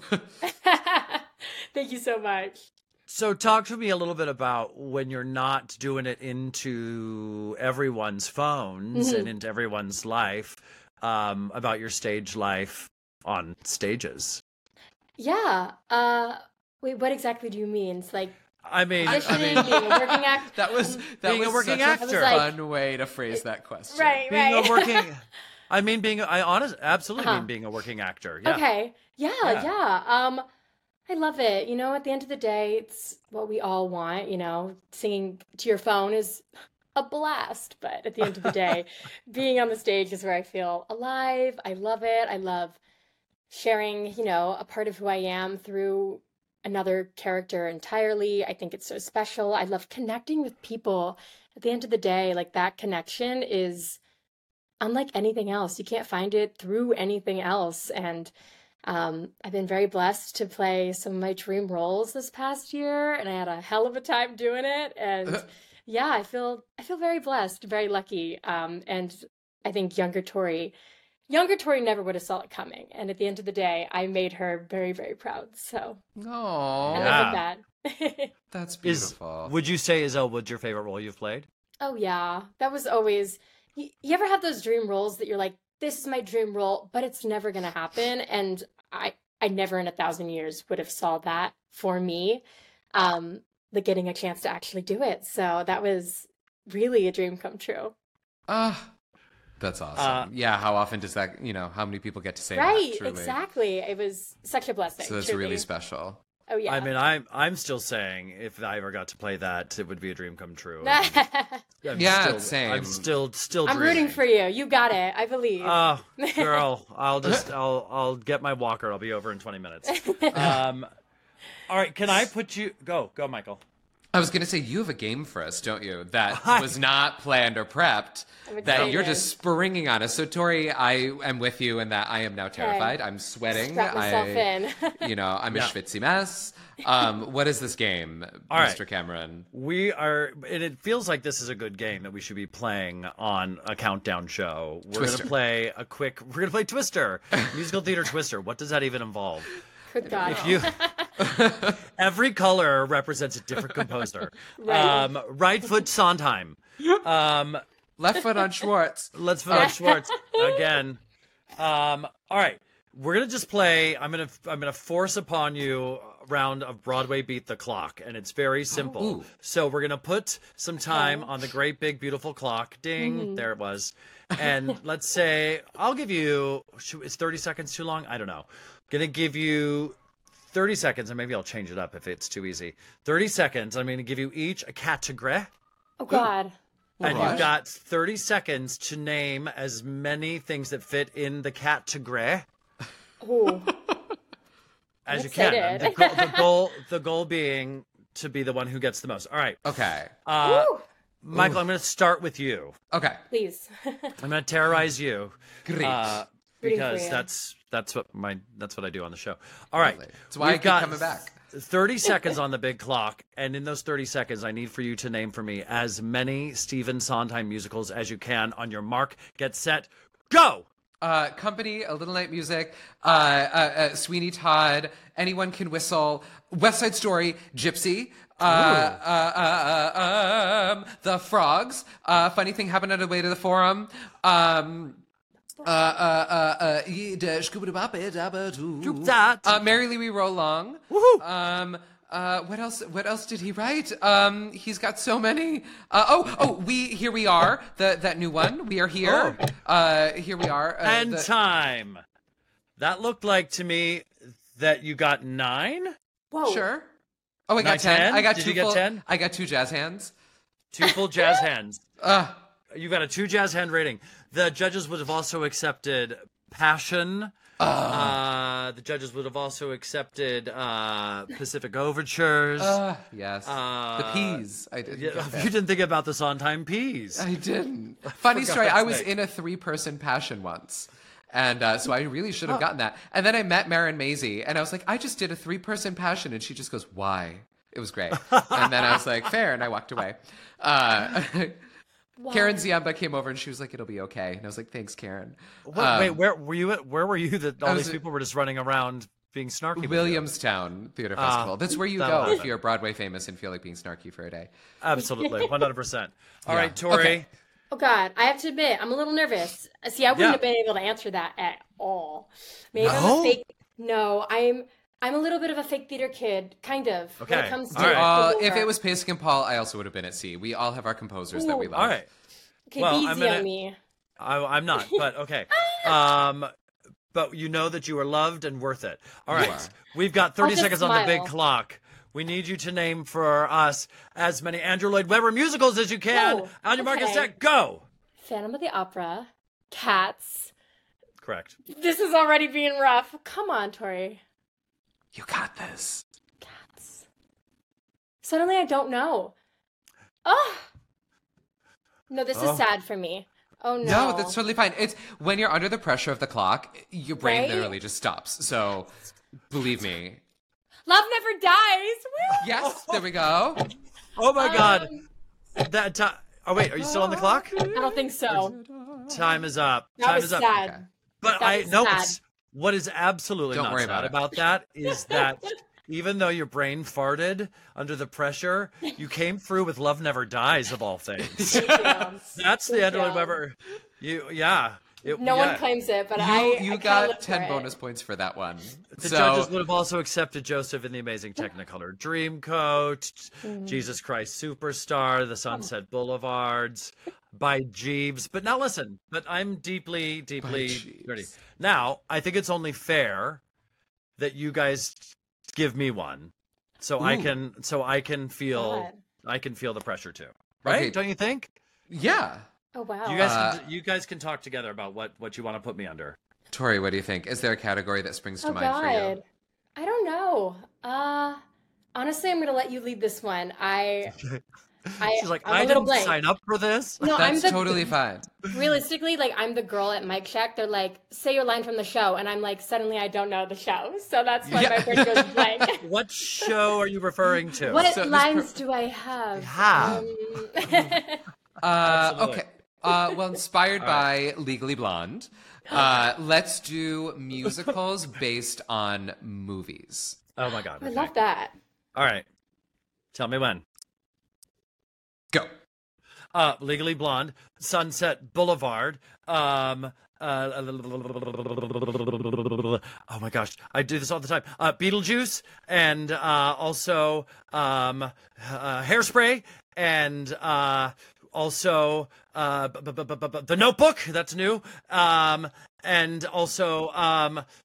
Thank you so much. So talk to me a little bit about when you're not doing it into everyone's phones Mhm. and into everyone's life, um, about your stage life on stages. Yeah. Uh, wait, what exactly do you mean? It's like I mean, I auditioning, mean, being a working actor. that was that Being a was working such actor. a I was fun way to phrase that question. Right, being right. a working, I mean, being, I honest, absolutely Uh-huh. mean being a working actor. Yeah. Okay. Yeah, Yeah. yeah. Um, I love it. You know, at the end of the day, it's what we all want, you know, singing to your phone is a blast, but at the end of the day, being on the stage is where I feel alive. I love it. I love sharing, you know, a part of who I am through another character entirely. I think it's so special. I love connecting with people. At the end of the day, like that connection is unlike anything else. You can't find it through anything else. And um, I've been very blessed to play some of my dream roles this past year, and I had a hell of a time doing it. And yeah, I feel I feel very blessed, very lucky. Um, and I think younger Tori, younger Tori never would have saw it coming. And at the end of the day, I made her very, very proud. So I Oh, live Yeah. with that. that's Is, beautiful. would you say is Elwood your favorite role you've played? Oh yeah, that was always. You, you ever have those dream roles that you're like, this is my dream role, but it's never gonna happen, and I, I never in a thousand years would have saw that for me, um, like getting a chance to actually do it. So that was really a dream come true. Ah, that's awesome. Uh, yeah, how often does that, you know, how many people get to say Right, that, truly? exactly. It was such a blessing. So that's truly. really special. Oh yeah. I mean, I'm I'm still saying if I ever got to play that, it would be a dream come true. I'm Yeah, still, same. I'm still still. I'm dreaming. rooting for you. You got it. I believe. Oh, girl, I'll just I'll I'll get my walker. I'll be over in twenty minutes. Um, all right, can I put you? Go go, Michael. I was going to say, you have a game for us, don't you? That I- was not planned or prepped. I'm That you're excited. just springing on us. So, Tori, I am with you in that I am now terrified. I'm sweating. Strap myself I, in. you know, I'm a Yeah. schwitzy mess. Um, what is this game, All right. Mister Cameron? We are, and it feels like this is a good game that we should be playing on a countdown show. We're Twister. gonna play a quick. We're gonna play Twister, musical theater Twister. What does that even involve? Good God. If you Every color represents a different composer. Right. Um, right foot Sondheim. Um, Left foot on Schwartz. let's put on Schwartz again. Um, all right, we're gonna just play. I'm gonna I'm gonna force upon you a round of Broadway Beat the Clock, and it's very simple. Ooh. So we're gonna put some time on the great big beautiful clock. Ding, there it was. And let's say I'll give you. shoot, Is thirty seconds too long? I don't know. Gonna give you thirty seconds, and maybe I'll change it up if it's too easy. thirty seconds. I'm gonna give you each a category. Oh God. And Right. you've got thirty seconds to name as many things that fit in the category Ooh. as you Yes, I can. And did. The, goal, the goal, the goal being to be the one who gets the most. All right, Okay. uh, Ooh. Michael, I'm going to start with you. Okay. Please. I'm going to terrorize you Great. uh, Rooting for because you. that's that's what my that's what I do on the show. All right, That's why I we've keep got coming back. thirty seconds on the big clock, and in those thirty seconds, I need for you to name for me as many Stephen Sondheim musicals as you can. On your mark, get set, go! Uh, Company, A Little Night Music, uh, uh, uh, Sweeney Todd, Anyone Can Whistle, West Side Story, Gypsy, uh, uh, uh, uh, um, The Frogs, uh, Funny Thing Happened on the Way to the Forum, um, uh, uh, uh, uh, Yiddish, Scooby-Doo, uh, Merrily We Roll Along. Woohoo! Um, uh, what else? What else did he write? Um, he's got so many. Uh, oh, oh, we here we are. The that new one. We are here. Uh, here we are. Uh, And the- time. That looked like to me that you got nine, Whoa. Sure. Oh, I got Nine, ten. ten? I got Did two you get full. ten? I got two jazz hands. two full jazz hands. Uh, You got a two jazz hand rating. The judges would have also accepted Passion. Uh, the judges would have also accepted uh, Pacific Overtures. uh, yes. Uh, the peas. I didn't. Yeah, get that. you didn't think about the Sondheim peas. I didn't. Funny For story. God's I was sake. in a three-person passion once. And uh, so I really should have gotten that. And then I met Marin Maisie, and I was like, I just did a three-person passion. And she just goes, why? It was great. And then I was like, fair. And I walked away. Uh, Karen Ziamba came over, and she was like, it'll be okay. And I was like, thanks, Karen. What, Um, wait, where were you? At, where were you that all I these was at- people were just running around being snarky? with you? Williamstown Theater Ah, Festival. That's where you that'll go if happen. you're Broadway famous and feel like being snarky for a day. Absolutely, one hundred percent. All Yeah. right, Tori. Okay. Oh God, I have to admit, I'm a little nervous. See, I wouldn't Yeah. have been able to answer that at all. Maybe I'm No? a fake. No, I'm. I'm a little bit of a fake theater kid, kind of. When Okay, it comes to all right. Uh, the if it lore. was Pasek and Paul, I also would have been at sea. We all have our composers that we Ooh. love. All right. okay, well, be I'm easy gonna- on me. I, I'm not, but okay. Um, but you know that you are loved and worth it. All You right, are. we've got thirty just seconds on the big smile. clock. We need you to name for us as many Andrew Lloyd Webber musicals as you can. Oh, on your mark and okay. set, go. Phantom of the Opera, Cats. Correct. This is already being rough. Come on, Tori. You got this. Cats. Suddenly, I don't know. Oh. No, this Oh. is sad for me. Oh no. No, that's totally fine. It's when you're under the pressure of the clock, your brain Right? literally just stops. So, believe me. Love never dies. Woo! Yes, there we go. Oh my God. Um, That time. Oh wait, are you still on the clock? I don't think so. Time is up. That Time was is up. sad. Okay. But That I was know sad. what's- what is absolutely Don't not worry sad about it. about that is that even though your brain farted under the pressure, you came through with "Love Never Dies" of all things. That's the Andrew Lloyd Yeah. Webber. You, yeah. It- No yeah. one claims it, but You, I you I kinda got look ten for it. bonus points for that one. The so, judges would have also accepted Joseph in the Amazing Technicolor Dreamcoat, Mm. Jesus Christ Superstar, The Sunset Boulevards, by Jeeves. But now listen, but I'm deeply, deeply Jeeves. dirty. Now, I think it's only fair that you guys give me one. So I Ooh. can so I can feel God. I can feel the pressure too. Right? Okay. Don't you think? yeah. Oh wow. You guys Uh, can, you guys can talk together about what, what you want to put me under. Tori, what do you think? Is there a category that springs to oh mind for you? God. I don't know. Uh honestly, I'm gonna let you lead this one. I I She's like, I'm I a little didn't blank. sign up for this. No, I'm That's the totally fine. realistically, like I'm the girl at Mike Shack. They're like, say your line from the show, and I'm like, suddenly I don't know the show, so that's why Yeah. my brain goes blank. What show are you referring to? What So this lines per- do I have? Have. Um, Uh, Absolutely. okay. Uh, well, inspired by Legally Blonde, uh, let's do musicals based on movies. Oh my God. I Okay. love that. All right. Tell me when. Go. Uh, Legally Blonde, Sunset Boulevard. Um, uh, oh my gosh, I do this all the time. Uh, Beetlejuice, and uh, also um, uh, Hairspray, and uh, also uh, b- b- b- b- b- The Notebook. That's new. Um, and also um, uh,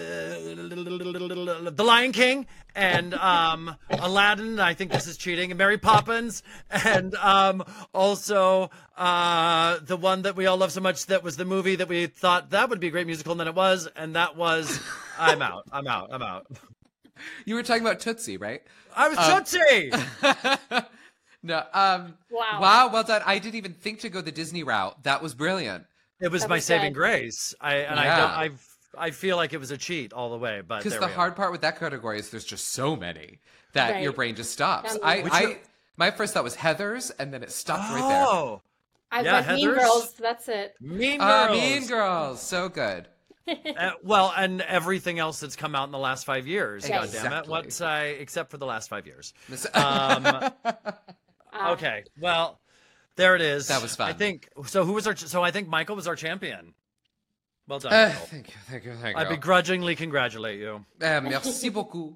The Lion King, and um, Aladdin. I think this is cheating. And Mary Poppins, and um, also uh, the one that we all love so much. That was the movie that we thought that would be a great musical, and then it was, and that was. I'm out. I'm out. I'm out. You were talking about Tootsie, right? I was Um, Tootsie. No. Um, Wow. Wow. Well done. I didn't even think to go the Disney route. That was brilliant. It was That my was saving good. grace. I and I Yeah. don't. I've. I feel like it was a cheat all the way, but Because there the we hard are. part with that category is there's just so many that Right. your brain just stops. Yeah, I, Which I, are- my first thought was Heather's, and then it stopped right there. Oh, I Yeah, went Mean Heathers. Girls. That's it. Mean Uh, Girls. Mean Girls, so good. Uh, well, and everything else that's come out in the last five years. Right. God damn it! Exactly. What's I except for the last five years? Miss- Um, Uh, okay, well, there it is. That was fun. I think so. Who was our? So I think Michael was our champion. Well done, Uh, Michael. thank you, thank you, thank you. I begrudgingly congratulate you. Uh, merci beaucoup.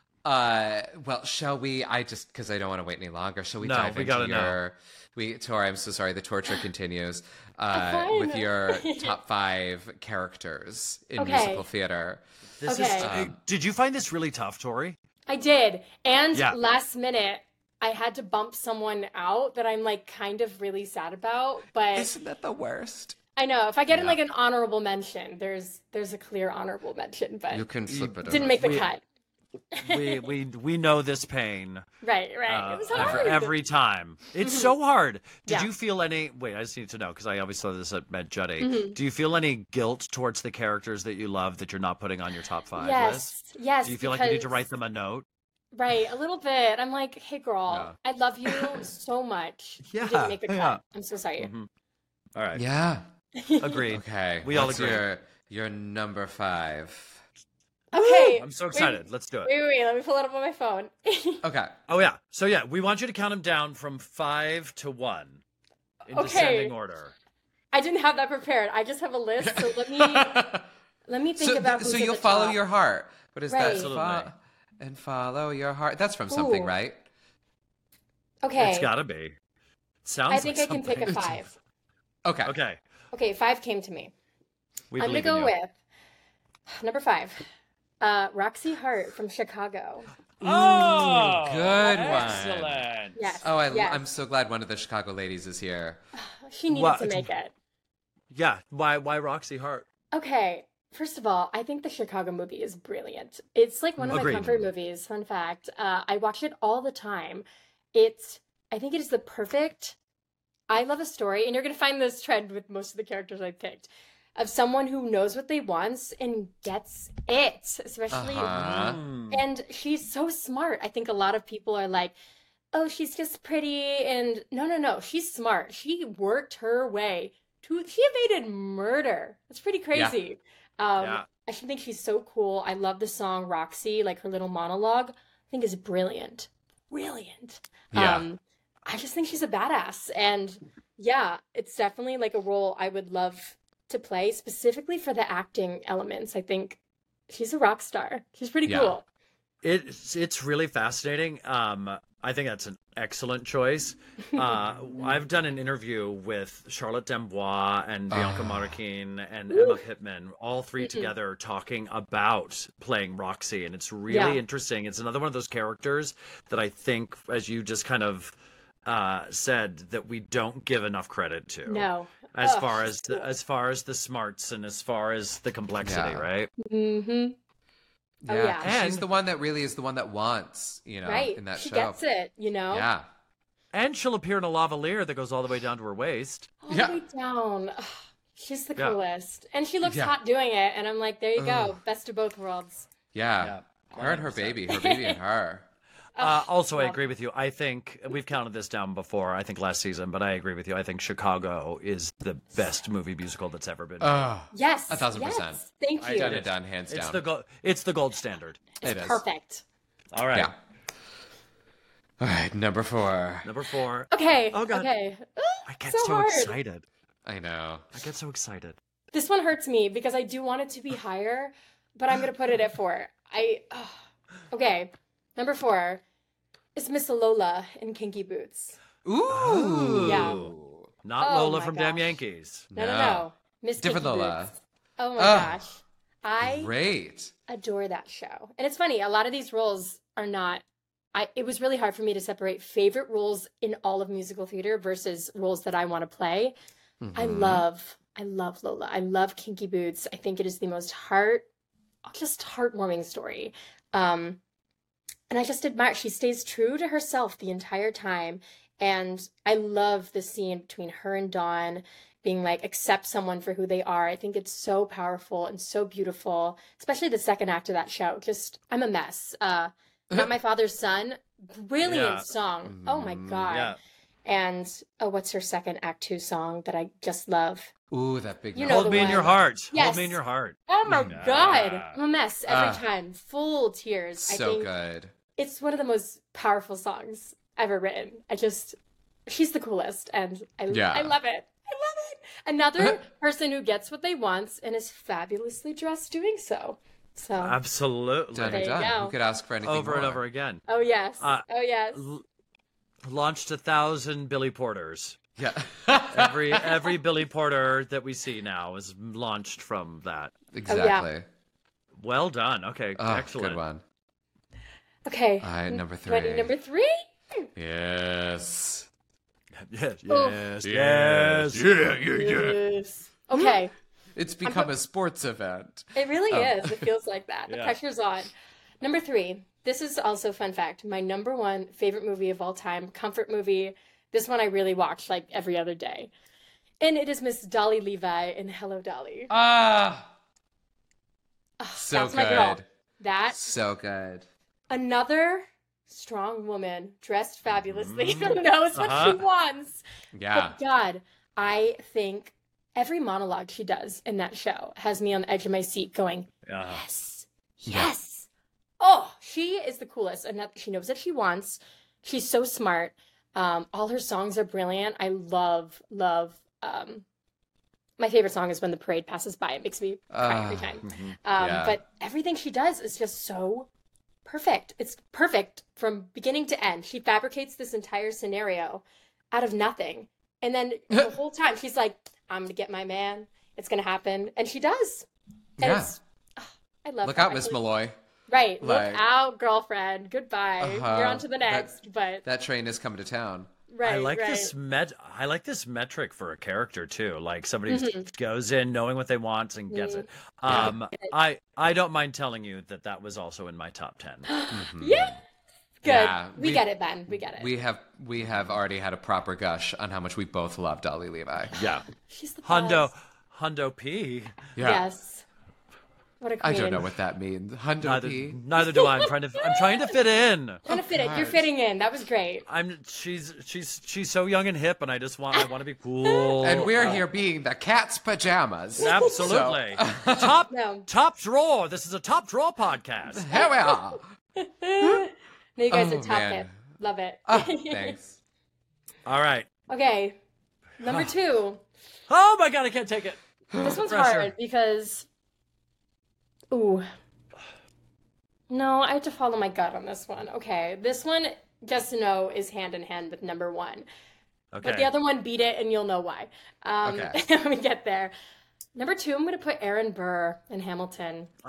Uh, well, shall we? I just because I don't want to wait any longer. Shall we No, dive we into gotta your? We Tori, I'm so sorry. The torture continues. Uh, Fine. with your top five characters in Okay. musical theater. This Okay. is. Um, did you find this really tough, Tori? I did. And Yeah. last minute, I had to bump someone out that I'm like kind of really sad about. But Isn't that the worst? I know if I get in Yeah. like an honorable mention, there's there's a clear honorable mention, but You can flip it. didn't over. make the We- cut. We we we know this pain. Right, right. Uh, it was every, hard. every time. It's so hard. Did Yeah. you feel any? Wait, I just need to know because I always saw this at Med Juddy. Mm-hmm. Do you feel any guilt towards the characters that you love that you're not putting on your top five yes, list? yes. Do you feel like you need to because- write them a note? Right, a little bit. I'm like, hey, girl, Yeah. I love you so much. You Yeah, didn't make the cut. yeah. I'm so sorry. Mhm. All right, Yeah. agreed. Okay. We all what's agree. Your, your number five. Okay. I'm so wait, excited. Let's do it. Wait, wait, wait. Let me pull it up on my phone. Okay. Oh yeah. So yeah, we want you to count them down from five to one in Okay. descending order. I didn't have that prepared. I just have a list. So let me let me think so, about. th- Who's so at you'll the follow top. your heart. What is Right. that? Absolutely. Fo- and follow your heart. That's from something, Ooh. right? Okay. It's got to be. Sounds I think like I can pick a something. five. Okay. Okay. Okay, five came to me. We I'm gonna believe in go you. with number five, uh, Roxy Hart from Chicago. Oh, good one. Excellent. Yes. Oh, I, yes. I'm so glad one of the Chicago ladies is here. She needed What? to make it. Yeah. Why? Why Roxy Hart? Okay, first of all, I think the Chicago movie is brilliant. It's like one of Agreed. my comfort movies. Fun fact: uh, I watch it all the time. It's, I think it is the perfect. I love a story, and you're gonna find this trend with most of the characters I picked, of someone who knows what they want and gets it, especially. Uh-huh. Mm. And she's so smart. I think a lot of people are like, oh, she's just pretty. And no, no, no. She's smart. She worked her way to, she evaded murder. That's pretty crazy. Um, Yeah. I should think she's so cool. I love the song Roxy, like her little monologue, I think is brilliant. Brilliant. Yeah. Um, I just think she's a badass. And yeah, it's definitely like a role I would love to play, specifically for the acting elements. I think she's a rock star. She's pretty Yeah. cool. It's it's really fascinating. Um, I think that's an excellent choice. Uh, I've done an interview with Charlotte Dembois and Bianca Ah. Marroquin and Emma Pittman, all 3 together talking about playing Roxy, and it's really Yeah. interesting. It's another one of those characters that I think, as you just kind of uh, said, that we don't give enough credit to. No. As Ugh, far she's as the, cool. as far as the smarts and as far as the complexity, Yeah. right? Mm-hmm. Oh, Yeah. yeah. 'cause she's And- the one that really is the one that wants, you know, Right. in that she show. gets it, you know? Yeah. And she'll appear in a lavalier that goes all the way down to her waist. All Yeah. the way down. Ugh, she's the Yeah. coolest. And she looks Yeah. hot doing it. And I'm like, there you go. Ugh. Best of both worlds. Yeah. Yeah. Her and her baby. Her baby and her. Uh, also, I well. agree with you. I think we've counted this down before. I think last season, but I agree with you. I think Chicago is the best movie musical that's ever been. Oh, Yes. a thousand yes. percent. Thank you. Done and done, hands It's down. the gold. It's the gold standard. It is. Perfect. All right, Yeah. All right, number four. number four. Okay. Oh, God. Okay. I get so so, hard. excited. I know. I get so excited. This one hurts me because I do want it to be higher, but I'm going to put it at four. I, oh. Okay. Number four is Miss Lola in Kinky Boots. Ooh. Yeah. Not Oh Lola my from Damn gosh. Yankees. No, no, No. no. Miss Different Kinky Lola. Boots. Oh my Oh. gosh. I Great. adore that show. And it's funny, a lot of these roles are not I it was really hard for me to separate favorite roles in all of musical theater versus roles that I want to play. I Mhm. love I love Lola. I love Kinky Boots. I think it is the most heart just heartwarming story. Um and I just admire she stays true to herself the entire time. And I love the scene between her and Dawn being like, accept someone for who they are. I think it's so powerful and so beautiful, especially the second act of that show. Just, I'm a mess. Uh, Not My Father's Son, brilliant Yeah. song. Oh my Mm, God. Yeah. And oh, what's her second act two song that I just love? Ooh, that big You note. know Hold the me in your one. heart. Hold Yes. me in your heart. Oh my Yeah. God. I'm a mess every Ah. time. Full tears. I So think good. it's one of the most powerful songs ever written. I just, she's the coolest, and I, Yeah. I love it. I love it. Another person who gets what they want and is fabulously dressed doing so. So, Absolutely. Done There and you done. go. Who could ask for anything Over and more? over again. oh yes, Uh, oh yes. L- launched a thousand Billy Porters. Yeah. Every every Billy Porter that we see now is launched from that. exactly. Well done. Okay, Oh, excellent. good one. Okay. All right, number Do I need three. number three? Yes. Yes, Oh. yes, yes. Yeah, yeah, Yes. Okay. It's become a sports event. It really Oh. is. It feels like that. The Yeah. pressure's on. Number three. This is also a fun fact. My number one favorite movie of all time, comfort movie. This one I really watch like every other day. And it is Miss Dolly Levi in Hello Dolly. Ah. Oh, So that's my girl. good. That So good. another strong woman dressed fabulously who knows what Uh-huh. she wants. Yeah. But God, I think every monologue she does in that show has me on the edge of my seat going, Yeah. yes, Yeah. yes. Oh, she is the coolest. And that, she knows what she wants. She's so smart. Um, all her songs are brilliant. I love, love. Um, my favorite song is When the Parade Passes By. It makes me cry every Ah, time. Mhm. Um, yeah. But everything she does is just so perfect. It's perfect from beginning to end. She fabricates this entire scenario out of nothing. And then the whole time she's like, I'm going to get my man. It's going to happen. And she does. And Yeah. it's, oh, I love Look her. out, I Miss think- Malloy. Right. Like- Look out, girlfriend. Goodbye. Uh-huh. You're on to the That- next. but That train has come to town. right, I like right. this met. I like this metric for a character too. Like somebody who Mhm. goes in knowing what they want and gets it. Yeah. Um, I I don't mind telling you that that was also in my top ten. Mhm. Yeah. Good. Yeah, we, we- get it, Ben. We get it. We have we have already had a proper gush on how much we both love Dolly Levi. Yeah, She's the Hundo, best. Hundo P. Yeah. Yes. What a queen. I don't know what that means. Hundo Neither, P. neither do I. I'm trying to. I'm trying to fit in. Trying to fit it. You're gosh. fitting in. That was great. I'm. She's. She's. She's so young and hip, and I just want. I want to be cool. And we're Uh, here being the cat's pajamas. Absolutely. top. No. Top drawer. This is a top drawer podcast. Here we are. No, you guys Oh, are top man. hip. Love it. Ah, thanks. All right. Okay. Number two. Oh my god, I can't take it. This one's Pressure. hard because. Ooh. No, I have to follow my gut on this one. Okay. This one, just to know, is hand in hand with number one. Okay. But the other one beat it, and you'll know why. Um, Okay. when we get there. Number two, I'm going to put Aaron Burr in Hamilton. Oh.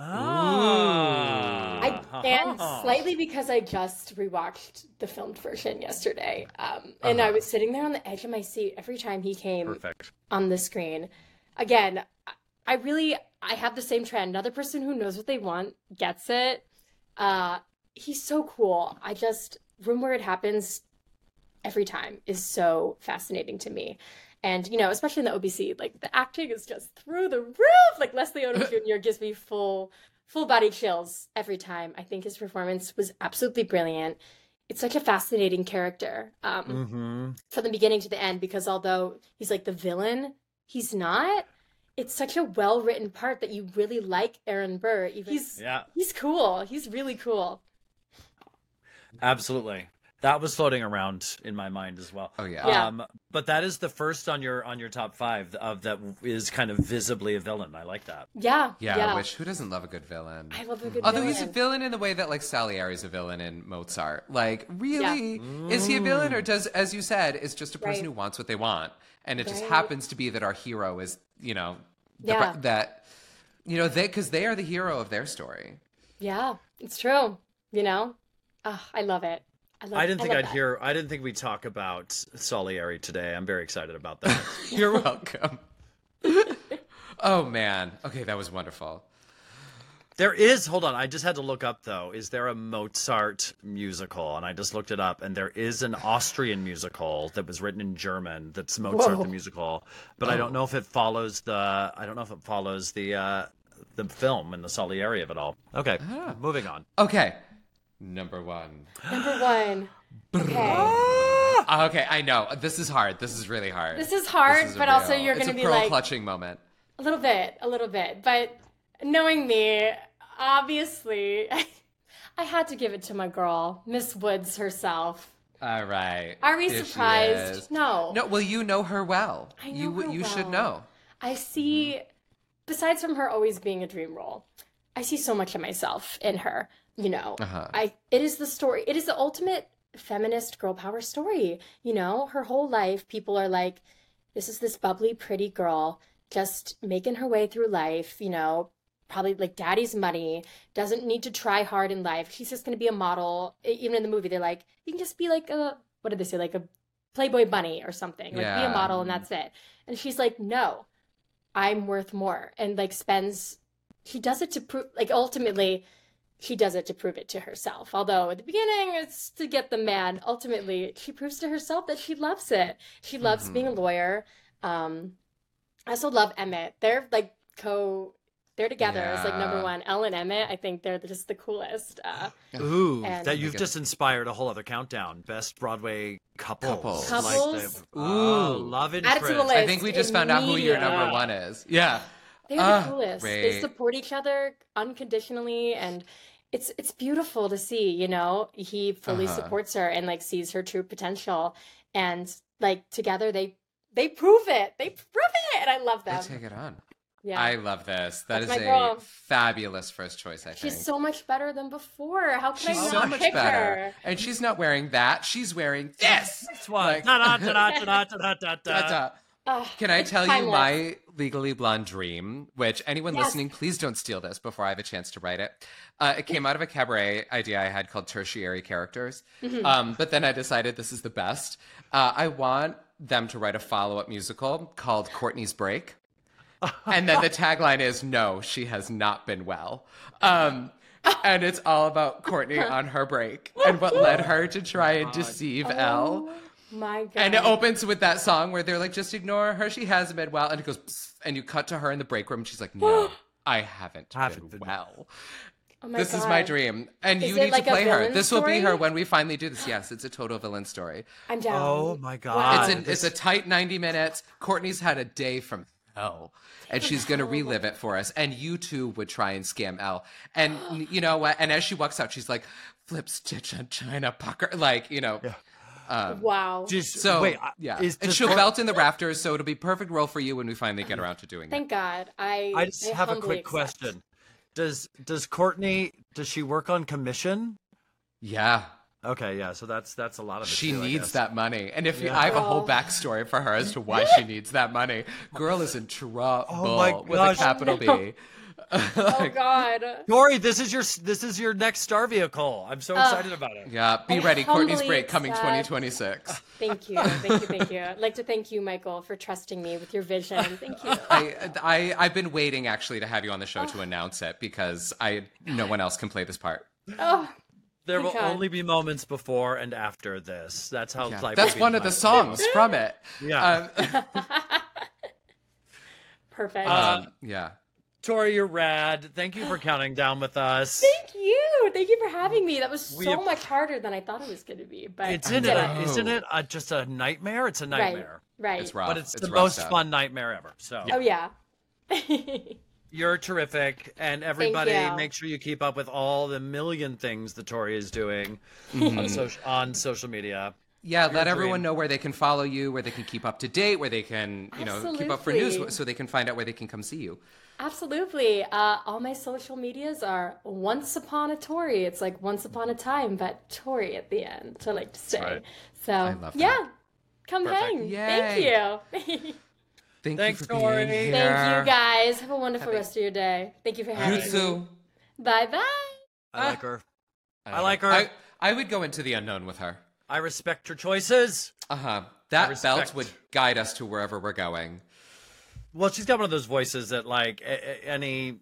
I and Uh-huh. slightly because I just rewatched the filmed version yesterday, um, and I Uh-huh. was sitting there on the edge of my seat every time he came Perfect. on the screen. Again, I- I really I have the same trend. Another person who knows what they want gets it. Uh, he's so cool. I just Room Where It Happens every time is so fascinating to me. And, you know, especially in the O B C, like the acting is just through the roof. Like Leslie Odom Junior gives me full, full body chills every time. I think his performance was absolutely brilliant. it's such a fascinating character um, Mm-hmm. from the beginning to the end, because although he's like the villain, he's not. It's such a well-written part that you really like Aaron Burr. Even he's Yeah, he's cool. He's really cool. absolutely. That was floating around in my mind as well. Oh yeah. Yeah. Um, but that is the first on your on your top five of that is kind of visibly a villain. I like that. Yeah, Yeah, yeah. which who doesn't love a good villain? I love a good Although villain. he's a villain in the way that like Salieri's a villain in Mozart. Like, really, is he a villain, or does, as you said, is just a person Right. who wants what they want, and it just Right. happens to be that our hero is, you know, the, Yeah. that, you know, they because they are the hero of their story. Yeah, it's true. You know, oh, I love it. I, love, I didn't think love I'd that. hear. I didn't think we'd talk about Salieri today. I'm very excited about that. You're welcome. Oh man. Okay, that was wonderful. There is. Hold on. I just had to look up though. Is there a Mozart musical? And I just looked it up, and there is an Austrian musical that was written in German. That's Mozart Whoa. the musical, but I don't know if it follows the. I don't know if it follows the uh, the film and the Salieri of it all. Okay, moving on. Okay, number one. Number one. Okay. Uh, Okay, I know this is hard. This is really hard. This is hard, This is a but also real- you're it's going to a be pearl like, clutching moment. a little bit, a little bit. But knowing me, obviously, I had to give it to my girl, Miss Woods herself. All right. Are we Here she surprised? is. No. No. Well, you know her well. I know you her you should well. know. I see, besides from her always being a dream role, I see so much of myself in her. You know, Uh-huh. I it is the story. It is the ultimate feminist girl power story. You know, her whole life, people are like, this is this bubbly, pretty girl just making her way through life. You know, probably like daddy's money, doesn't need to try hard in life. She's just going to be a model. E- Even in the movie, they're like, you can just be like a, what did they say, like a Playboy bunny or something. Like be Yeah. a model and that's it. And she's like, no, I'm worth more. And like spends, she does it to prove, like ultimately, she does it to prove it to herself. Although at the beginning it's to get the man. Ultimately, she proves to herself that she loves it. She loves being a lawyer. Um, I also love Emmett. They're like co, they're together as like number Yeah. one. Elle and Emmett, I think they're just the coolest. Uh, Ooh, And- that you've Okay. just inspired a whole other countdown. Best Broadway couples. Couples. Couples? the- oh, Ooh. love Add it to the interest. list. I think we just found out who your number Immediately. one is. Yeah. They're the Ah, coolest. They great. support each other unconditionally, and it's it's beautiful to see. You know, he fully Uh-huh. supports her and like sees her true potential, and like together they they prove it. They prove it, and I love They them. take it on. Yeah, I love this. That That's is my a girl. fabulous first choice, I think. she's so much better than before. How can She's I so not much pick better. her? And she's not wearing that. She's wearing this. This one. Like- Da, da, da, da, da, da, da, da, Da, da. Ugh, Can I it's tell you timeless. my Legally Blonde dream, which anyone Yes. listening, please don't steal this before I have a chance to write it. Uh, it came out of a cabaret idea I had called Tertiary Characters. Mm-hmm. Um, but then I decided this is the best. Uh, I want them to write a follow up musical called Courtney's Break. And then the tagline is, no, she has not been well. Um, and it's all about Courtney on her break and what led her to try and deceive Elle. Oh my god! And it opens with that song where they're like, just ignore her, she hasn't been well. And it goes, "Psst," and you cut to her in the break room, and she's like, no, I haven't, Haven't been been- well. Oh my This is my God. dream. And Is you it need like to a play her. villain This will be story? her when we finally do this. Yes, it's a total villain story. I'm down. Oh my God. Wow. It's, an, it's a tight ninety minutes. Courtney's had a day from hell. And she's going to relive it for us. And you too would try and scam Elle. And you know what? And as she walks out, she's like, flip stitch on China pucker. Like, you know. Wow. Just So, wait. I- yeah. Is, and does she'll Cour- belt in the rafters, so it'll be perfect role for you when we finally get around to doing it. Thank God. I I just have a humbly quick accept. question. Does does Courtney does she work on commission? Yeah. Okay, yeah. So that's that's a lot of it. She too, I needs guess. that money. And if you, Yeah. I have a whole Oh. backstory for her as to why she needs that money. Girl is in trouble Oh my with gosh. a capital No. B. Oh God. Corey, this is your this is your next star vehicle. I'm so excited about it. Yeah, be I ready. Courtney's humbly break coming accept. twenty twenty-six. Thank you. Thank you. Thank you. I'd like to thank you, Michael, for trusting me with your vision. Thank you. I, I, I've been waiting actually to have you on the show to announce it because I no one else can play this part. Oh, There my will God. only be moments before and after this. That's how Yeah, life that's will be one of the defined. songs from it. Yeah. Um, perfect. um, yeah. Tori, you're rad. Thank you for counting down with us. Thank you. Thank you for having me. That was We so have- much harder than I thought it was going to be. But It's we in did it, it. isn't it? Uh, just a nightmare. It's a nightmare, Right. It's rough. but it's, the rough most stuff. fun nightmare ever. So Oh yeah. you're terrific, and everybody, you. make sure you keep up with all the million things that Tori is doing on, social, on social media. Yeah, let dream. everyone know where they can follow you, where they can keep up to date, where they can, you know, keep up for news, Absolutely. so they can find out where they can come see you. Absolutely. Uh, all my social medias are Once Upon a Tory. It's like Once Upon a Time, but Tory at the end. I like to say. right. So love yeah, that. come Perfect. hang. Yay. Thank you. Thank Thanks, you for Tori. being here. Thank you guys. Have a wonderful Happy- rest of your day. Thank you for having You me. too. Bye bye. I like her. I like her. I, I would go into the unknown with her. I respect your choices. Uh huh. That respect. belt would guide us to wherever we're going. Well, she's got one of those voices that, like, a- a- any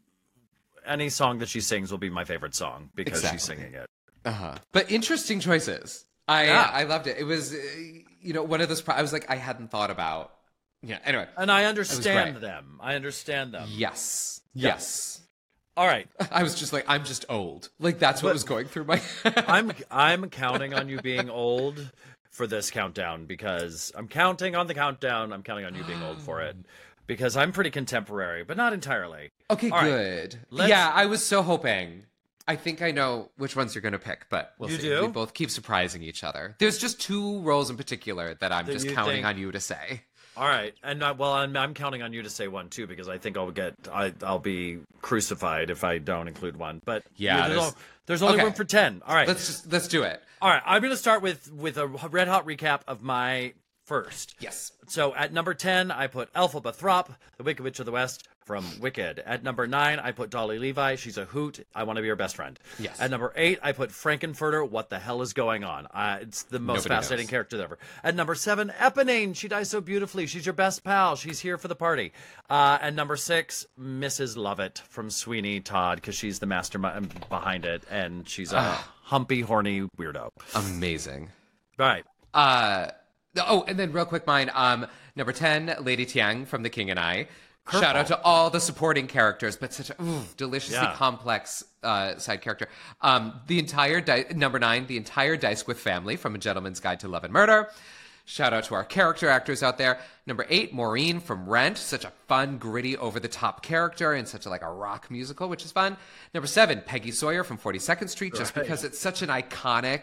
any song that she sings will be my favorite song because she's Exactly. singing it. Uh huh. But interesting choices. I Yeah. I loved it. It was, uh, you know, one of those. Pro- I was like, I hadn't thought about. Yeah. Anyway. And I great. understand them. I understand them. Yes. Yeah. Yes. All right. I was just like, I'm just old. Like that's what But- was going through my. I'm I'm counting on you being old for this countdown because I'm counting on the countdown. I'm counting on you being old for it because I'm pretty contemporary, but not entirely. Okay, All right. good. Let's- Yeah, I was so hoping. I think I know which ones you're going to pick, but we'll You see. do? We both keep surprising each other. There's just two roles in particular that I'm That just you counting think- on you to say. All right, and uh, well, I'm I'm counting on you to say one too because I think I'll get I I'll be crucified if I don't include one. But Yeah, there's, there's- al- there's only okay. room for ten. All right, Let's just let's do it. all right. I'm going to start with with a red hot recap of my first. Yes. So at number ten, I put Elphaba Throp, the Wicked Witch of the West from Wicked. At number nine, I put Dolly Levi. She's a hoot. I want to be her best friend. Yes. At number eight, I put Frankenfurter. What the hell is going on? Uh, it's the most Nobody fascinating knows. character ever. At number seven, Eponine. She dies so beautifully. She's your best pal. She's here for the party. Uh, and number six, Missus Lovett from Sweeney Todd, because she's the mastermind behind it, and she's a humpy, horny weirdo. Amazing. All right. Uh oh, and then real quick, mine. Um, number ten, Lady Tiang from The King and I. Shout out to all the supporting characters, but such a ooh, deliciously Yeah. complex uh, side character. Um, the entire Di- number nine, the entire Dicewith family from A Gentleman's Guide to Love and Murder. Shout out to our character actors out there. Number eight, Maureen from Rent, such a fun, gritty, over-the-top character in such a, like a rock musical, which is fun. Number seven, Peggy Sawyer from forty-second Street, just Right. because it's such an iconic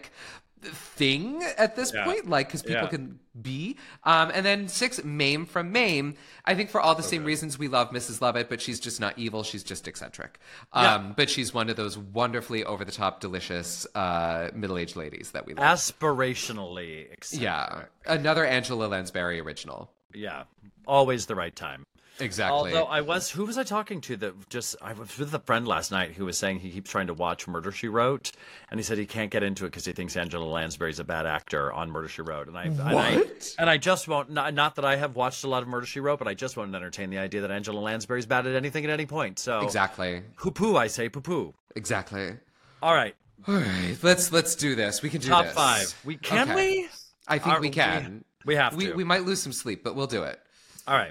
thing at this Yeah. point, like because people Yeah. can be. Um, and then six, Mame from Mame. I think for all the same reasons we love Missus Lovett, but she's just not evil. She's just eccentric. Um, Yeah. But she's one of those wonderfully over the top, delicious uh, middle aged ladies that we love. Aspirationally eccentric. Yeah, another Angela Lansbury original. Yeah. Always the right time. Exactly. Although I was, who was I talking to that just, I was with a friend last night who was saying he keeps trying to watch Murder, She Wrote, and he said he can't get into it because he thinks Angela Lansbury's a bad actor on Murder, She Wrote. And I, and I, What? and I just won't, not, not that I have watched a lot of Murder, She Wrote, but I just won't entertain the idea that Angela Lansbury's bad at anything at any point. So, exactly. poo-poo, I say, poo-poo. Exactly. All right, All right, let's let's do this. We can do top this. five. We Can Okay. we? I think Are we can. We, we have We to. we might lose some sleep, but we'll do it. All right.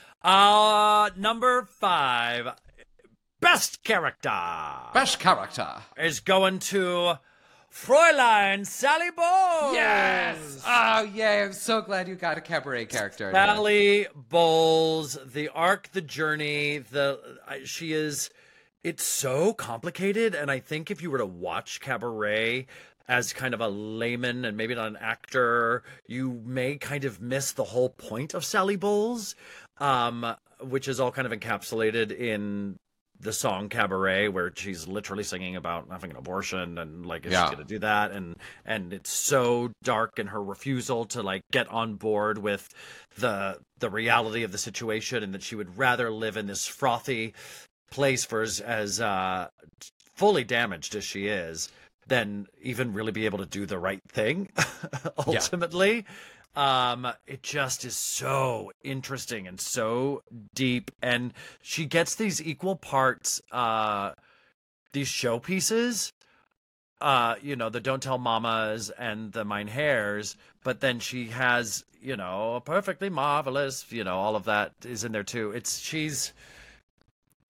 Uh, number five, best character. Best character. is going to Fräulein Sally Bowles. Oh yeah! I'm so glad you got a cabaret character. in here. Sally Bowles, the arc, the journey, the I- she is. It's so complicated, and I think if you were to watch Cabaret as kind of a layman and maybe not an actor, you may kind of miss the whole point of Sally Bowles, um, which is all kind of encapsulated in the song Cabaret, where she's literally singing about having an abortion and like is Yeah. she gonna do that, and and it's so dark in her refusal to like get on board with the the reality of the situation, and that she would rather live in this frothy place for as, as uh fully damaged as she is than even really be able to do the right thing ultimately. Um, it just is so interesting and so deep, and she gets these equal parts, uh, these showpieces, uh, you know, the Don't Tell Mamas and the Mine Hairs, but then she has, you know, Perfectly Marvelous, you know, all of that is in there too. It's, she's,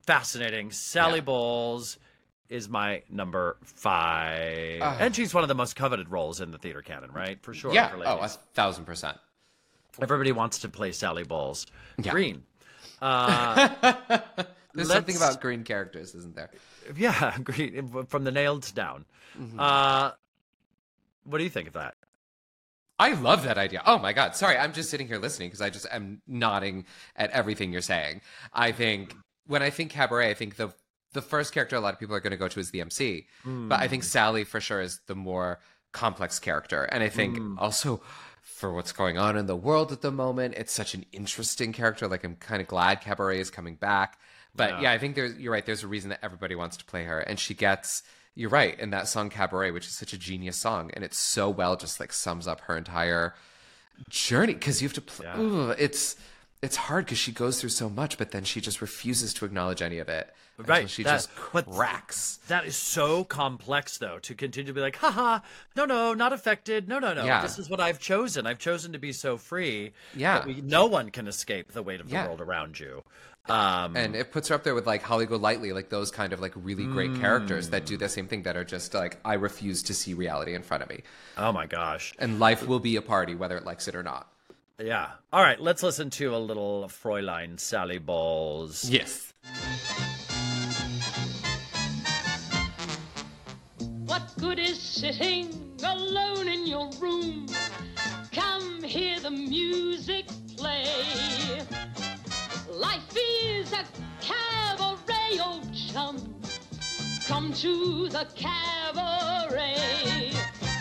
fascinating. Sally Yeah. Bowles is my number five. Ah. And she's one of the most coveted roles in the theater canon, right? For sure. Yeah. for Oh, a ladies. thousand percent. Everybody wants to play Sally Bowles. Yeah. Green. Uh, There's let's- something about green characters, isn't there? yeah, green from the nails down. Mm-hmm. Uh, what do you think of that? I love that idea. Oh my God. Sorry, I'm just sitting here listening because I just am nodding at everything you're saying. I think when I think cabaret, I think the the first character a lot of people are going to go to is the M C. But I think Sally for sure is the more complex character. And I think also for what's going on in the world at the moment, it's such an interesting character. Like I'm kind of glad cabaret is coming back. But yeah, Yeah. I think there's you're right. There's a reason that everybody wants to play her. And she gets you're right in that song Cabaret, which is such a genius song, and it's so well just like sums up her entire journey because you have to play. Yeah. Ooh, it's it's hard because she goes through so much, but then she just refuses to acknowledge any of it. until Right, she that- just but- cracks. That is so complex, though, to continue to be like, haha, no, no, not affected. No, no, no. Yeah. This is what I've chosen. I've chosen to be so free. Yeah. that we, no one can escape the weight of the Yeah. world around you. Um, And it puts her up there with like Holly Golightly, like those kind of like really great characters that do the same thing, that are just like, I refuse to see reality in front of me, oh, my gosh. and life will be a party whether it likes it or not. Yeah. All right, let's listen to a little Fräulein Sally Bowles. Yes. What good is sitting alone in your room? Come hear the music play. Life is a cabaret, old chum. Come to the cabaret.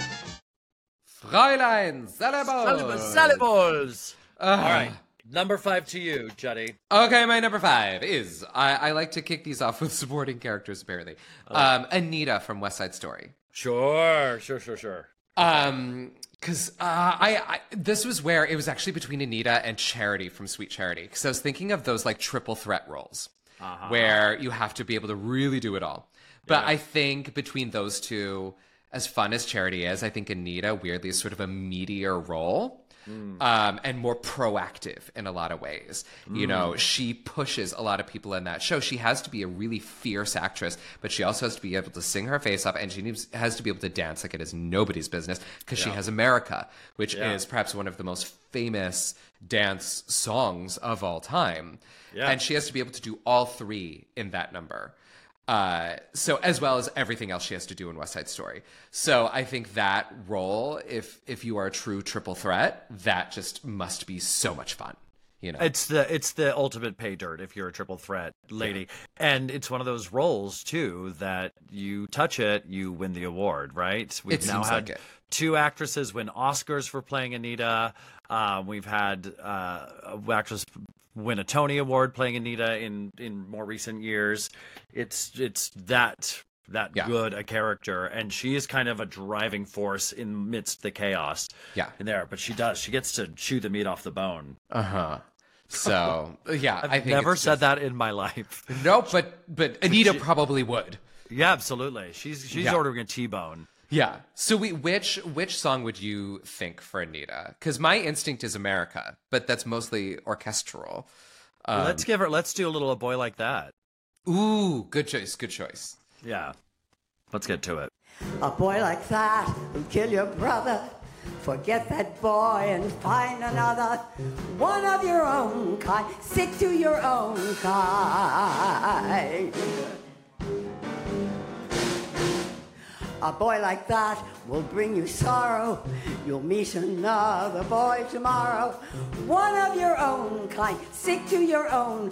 Fräulein Sally Sally, Bowles. Sally Bowles. Ugh. All right, number five to you, Juddy. Okay, my number five is I, I like to kick these off with supporting characters. Apparently, um, Anita from West Side Story. Sure, sure, sure, sure. Um, because uh, I, I this was where it was actually between Anita and Charity from Sweet Charity. Because I was thinking of those like triple threat roles where you have to be able to really do it all. But Yeah. I think between those two, as fun as Charity is, I think Anita weirdly is sort of a meatier role. Um, and more proactive in a lot of ways. You know, she pushes a lot of people in that show. She has to be a really fierce actress, but she also has to be able to sing her face off, and she needs, has to be able to dance like it is nobody's business because she Yeah. has America, which Yeah. is perhaps one of the most famous dance songs of all time. Yeah. And she has to be able to do all three in that number. Uh, so as well as everything else she has to do in West Side Story. So I think that role, if if you are a true triple threat, that just must be so much fun. You know, It's the it's the ultimate pay dirt if you're a triple threat lady, and it's one of those roles too that you touch it, you win the award, right? We've It now seems had like it. two actresses win Oscars for playing Anita. Um, we've had uh, an actress win a Tony Award playing Anita in in more recent years. It's it's that that Yeah. good a character, and she is kind of a driving force in midst the chaos. Yeah. in there, but she does she gets to chew the meat off the bone. uh huh. So yeah, I've I think never it's said just- that in my life. No, but but Anita probably would. Yeah, absolutely. She's she's Yeah. ordering a T-bone. Yeah. So we which which song would you think for Anita? Because my instinct is America, but that's mostly orchestral. Um, let's give her. Let's do a little A Boy Like That. Ooh, good choice. Good choice. Yeah, let's get to it. A boy like that will kill your brother. Forget that boy and find another. One of your own kind. Stick to your own kind. A boy like that will bring you sorrow. You'll meet another boy tomorrow. One of your own kind. Stick to your own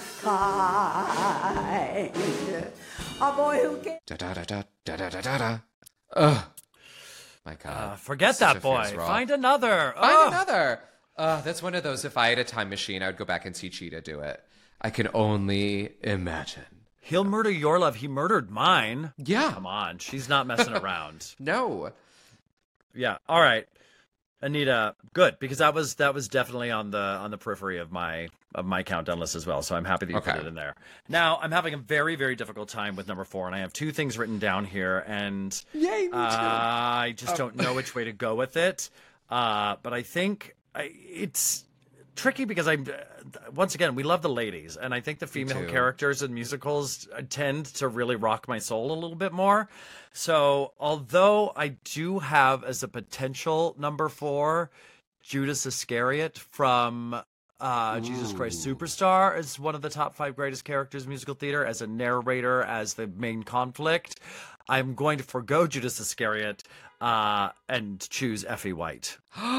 kind. A boy who can... Da da da da da da da da da. Ugh. My God. Uh, forget Such that a boy. fierce role. Find another. Find Oh. another. Uh, that's one of those. If I had a time machine, I would go back and see Cheetah do it. I can only imagine. He'll murder your love. He murdered mine. Yeah. Come on, she's not messing around. No. Yeah. All right, Anita. Good, because that was that was definitely on the on the periphery of my of my countdown list as well. So I'm happy that you put Okay. it in there. Now I'm having a very very difficult time with number four, and I have two things written down here, and Yay, me too. I just don't know which way to go with it. Uh, but I think I, it's tricky because I, once again, we love the ladies, and I think the female too. characters in musicals tend to really rock my soul a little bit more. So, although I do have as a potential number four, Judas Iscariot from uh, Jesus Christ Superstar as one of the top five greatest characters in musical theater, as a narrator, as the main conflict, I'm going to forgo Judas Iscariot uh, and choose Effie White.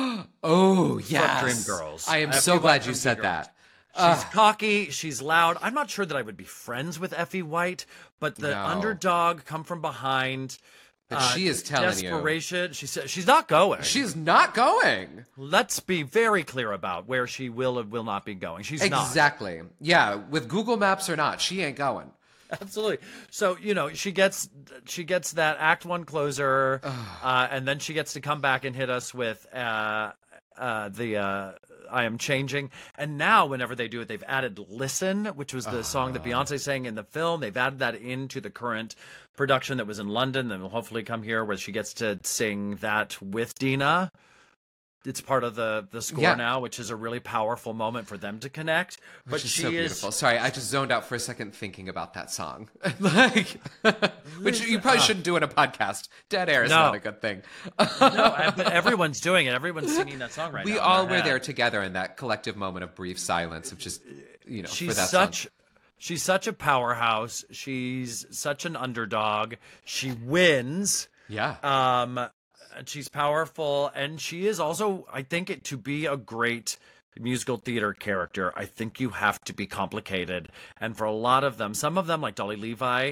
Oh, yes. From Dreamgirls. I am Effie so White glad from you said Dreamgirls. that. She's cocky, she's loud. I'm not sure that I would be friends with Effie White, but the No. underdog, come from behind. But uh, she is telling you. desperation. She said she's not going. She's not going. Let's be very clear about where she will and will not be going. She's not. Exactly. Yeah, with Google Maps or not, she ain't going. Absolutely. So, you know, she gets she gets that act one closer, uh, and then she gets to come back and hit us with uh, uh, the uh, I Am Changing. And now, whenever they do it, they've added Listen, which was the song that Beyonce sang in the film. They've added that into the current production that was in London, that will hopefully come here, where she gets to sing that with Dina. It's part of the the score Yeah. now, which is a really powerful moment for them to connect. But Which is she so is beautiful. Sorry, I just zoned out for a second thinking about that song. like, which you probably shouldn't do in a podcast. Dead air is No. not a good thing. no, I- but everyone's doing it. Everyone's singing that song right we now. in all their were head. there together in that collective moment of brief silence of just, you know, She's for that such song. she's such a powerhouse. She's such an underdog. She wins. Yeah. Um and she's powerful, and she is also, I think, it to be a great musical theater character, I think you have to be complicated. And for a lot of them, some of them like Dolly Levi,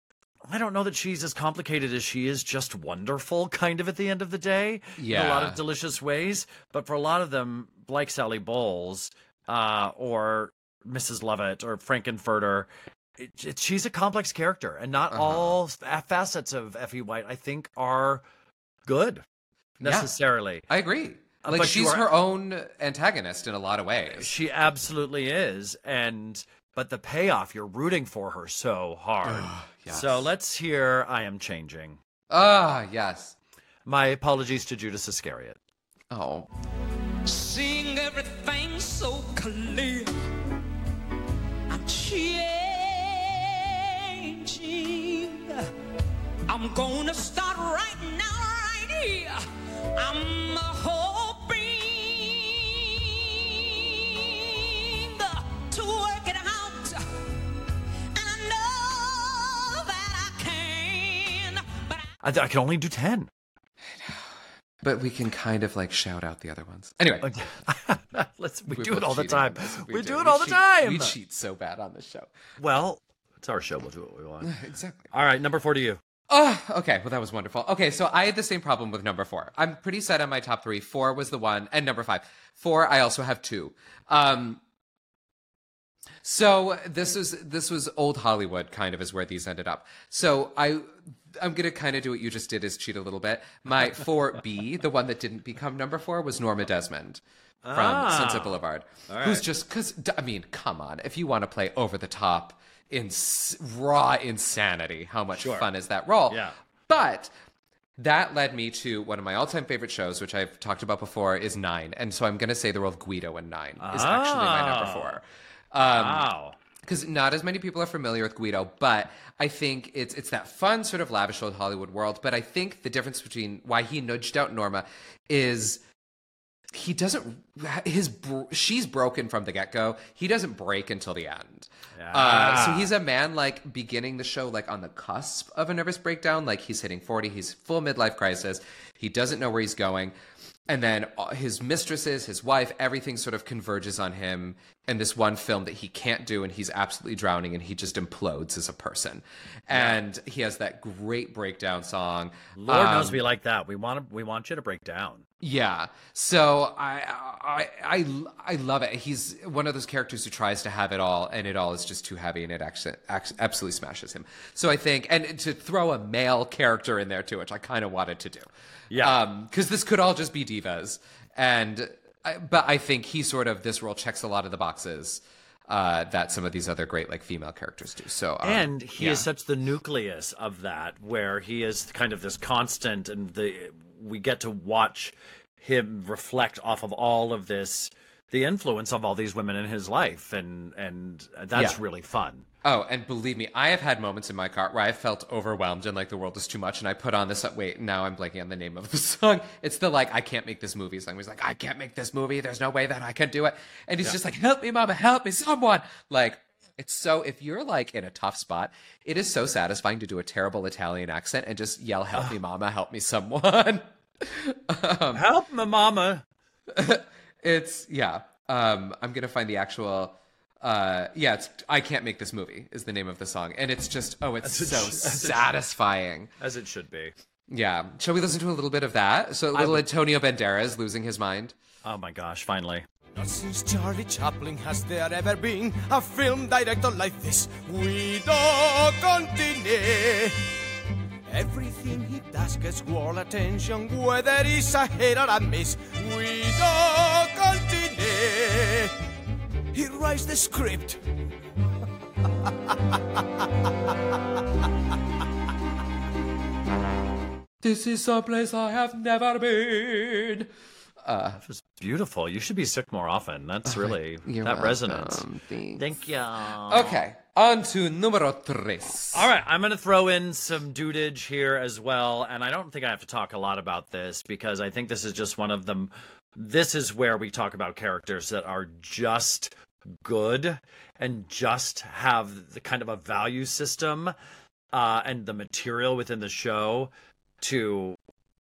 I don't know that she's as complicated as she is just wonderful, kind of, at the end of the day, in a lot Yeah. of delicious ways. But for a lot of them, like Sally Bowles, uh, or Missus Lovett, or Frankenfurter, it, it, she's a complex character, and not Uh-huh. all fa- facets of Effie White, I think, are good Yeah. necessarily. I agree. Uh, Like, but you she's are- her own antagonist in a lot of ways. She absolutely is, and but the payoff, you're rooting for her so hard. yes. So let's hear I Am Changing. Ah, yes. My apologies to Judas Iscariot. Oh. Seeing everything so clear. I'm changing. I'm gonna start right now, right here. I'm hoping to work it out. And I know that I can. But I I, I can only do ten. But we can kind of like shout out the other ones. Anyway. Let's we we're do it both all the cheating time. on this. We, do We it all the cheat- time. We cheat so bad on this show. Well, it's our show. We'll do what we want. Exactly. All right, number four to you. Oh, okay. Well, that was wonderful. Okay, so I had the same problem with number four. I'm pretty set on my top three. Four was the one, and number five. Four, I also have two. Um, so this was this was old Hollywood, kind of, is where these ended up. So I. I'm going to kind of do what you just did, is cheat a little bit. My four B, the one that didn't become number four, was Norma Desmond from Ah. Sunset Boulevard. Who's just, because, I mean, come on. If you want to play over the top, in raw insanity, how much Sure. fun is that role? Yeah. But that led me to one of my all-time favorite shows, which I've talked about before, is Nine. And so I'm going to say the role of Guido in Nine is actually my number Oh. four. Um, Wow. because not as many people are familiar with Guido, but I think it's it's that fun sort of lavish old Hollywood world. But I think the difference between why he nudged out Norma is he doesn't his br- she's broken from the get-go. He doesn't break until the end. Uh, so he's a man like beginning the show like on the cusp of a nervous breakdown. Like he's hitting forty, he's full midlife crisis. He doesn't know where he's going. And then uh, his mistresses, his wife, everything sort of converges on him in this one film that he can't do, and he's absolutely drowning, and he just implodes as a person. And he has that great breakdown song. Lord Um, knows we like that. We want to, we want you to break down. Yeah. So I, I I I love it. He's one of those characters who tries to have it all, and it all is just too heavy, and it actually, actually absolutely smashes him. So I think, and to throw a male character in there too, which I kind of wanted to do. Yeah. Um, because this could all just be divas, and I, but I think he sort of this role checks a lot of the boxes uh, that some of these other great like female characters do. So um, And he yeah. is such the nucleus of that, where he is kind of this constant, and the we get to watch him reflect off of all of this the influence of all these women in his life, and and that's Yeah. really fun. Oh, and believe me, I have had moments in my car where I felt overwhelmed and like the world is too much, and I put on this. Wait, now I'm blanking on the name of the song. It's the like I can't make this movie song. He's like, I can't make this movie. There's no way that I can do it. And he's just like, help me, mama, help me, someone. Like, it's so, if you're like in a tough spot, it is so satisfying to do a terrible Italian accent and just yell, help me, mama, help me, someone. um, Help me, mama. it's yeah. Um, I'm gonna find the actual. Uh, yeah, it's I Can't Make This Movie is the name of the song, and it's just oh, it's so satisfying, As it should be. Yeah, shall we listen to a little bit of that? So little Antonio Banderas losing his mind. Oh my gosh! Finally. Not since Charlie Chaplin has there ever been a film director like this. Guido Contini. Everything he does gets world attention, whether it's a hit or a miss. Guido Contini. He writes the script. This is someplace I have never been. Uh, That was beautiful. You should be sick more often. That's really You're that welcome. resonance. Thanks. Thank you. Okay, on to numero tres. All right, I'm going to throw in some dudage here as well, and I don't think I have to talk a lot about this because I think this is just one of them. This is where we talk about characters that are just good and just have the kind of a value system uh, and the material within the show to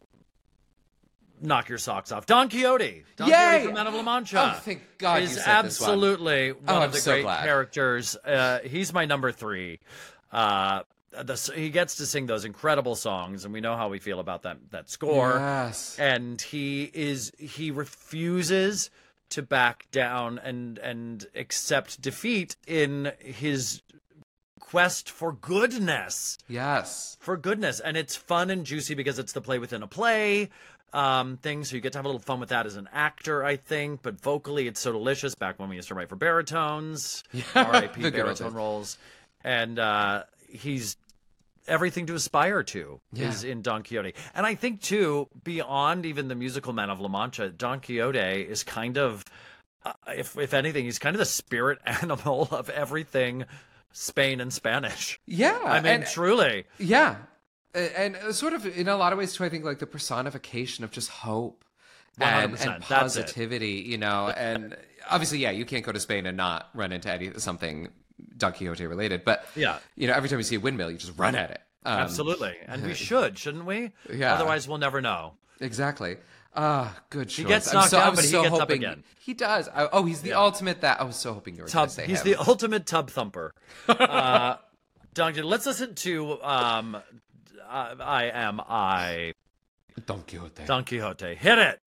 knock your socks off. Don Quixote. Don Yay! Quixote from Men of La Mancha. Oh, thank God you is said this one. absolutely one Oh, of I'm the so great glad. characters. Uh, he's my number three. Uh, the, he gets to sing those incredible songs, and we know how we feel about that that score. Yes. And he is he refuses to back down and and accept defeat in his quest for goodness. Yes. For goodness. And it's fun and juicy because it's the play within a play um, thing. So you get to have a little fun with that as an actor, I think. But vocally, it's so delicious. Back when we used to write for baritones, R I P The good old baritone days. roles. And uh, he's everything to aspire to Yeah. is in Don Quixote. And I think, too, beyond even the musical Man of La Mancha, Don Quixote is kind of, uh, if, if anything, he's kind of the spirit animal of everything Spain and Spanish. Yeah. I mean, and- truly. Yeah. A- And uh, sort of in a lot of ways, too, I think like the personification of just hope one hundred and, percent. and That's it. positivity, you know. And obviously, yeah, you can't go to Spain and not run into any something Don Quixote related. But, Yeah. you know, every time you see a windmill, you just run at it. Um, Absolutely. And we should, shouldn't we? Yeah. Otherwise, we'll never know. Exactly. Ah, good choice. gets I'm knocked so, down, I was but he so gets up hoping, again. He does. I, oh, he's the Yeah. ultimate that. I was so hoping you were going Tub, to say he's him. the ultimate tub thumper. uh, Don Quixote. Let's listen to um, I, I Am I, Don Quixote. Don Quixote. Hit it.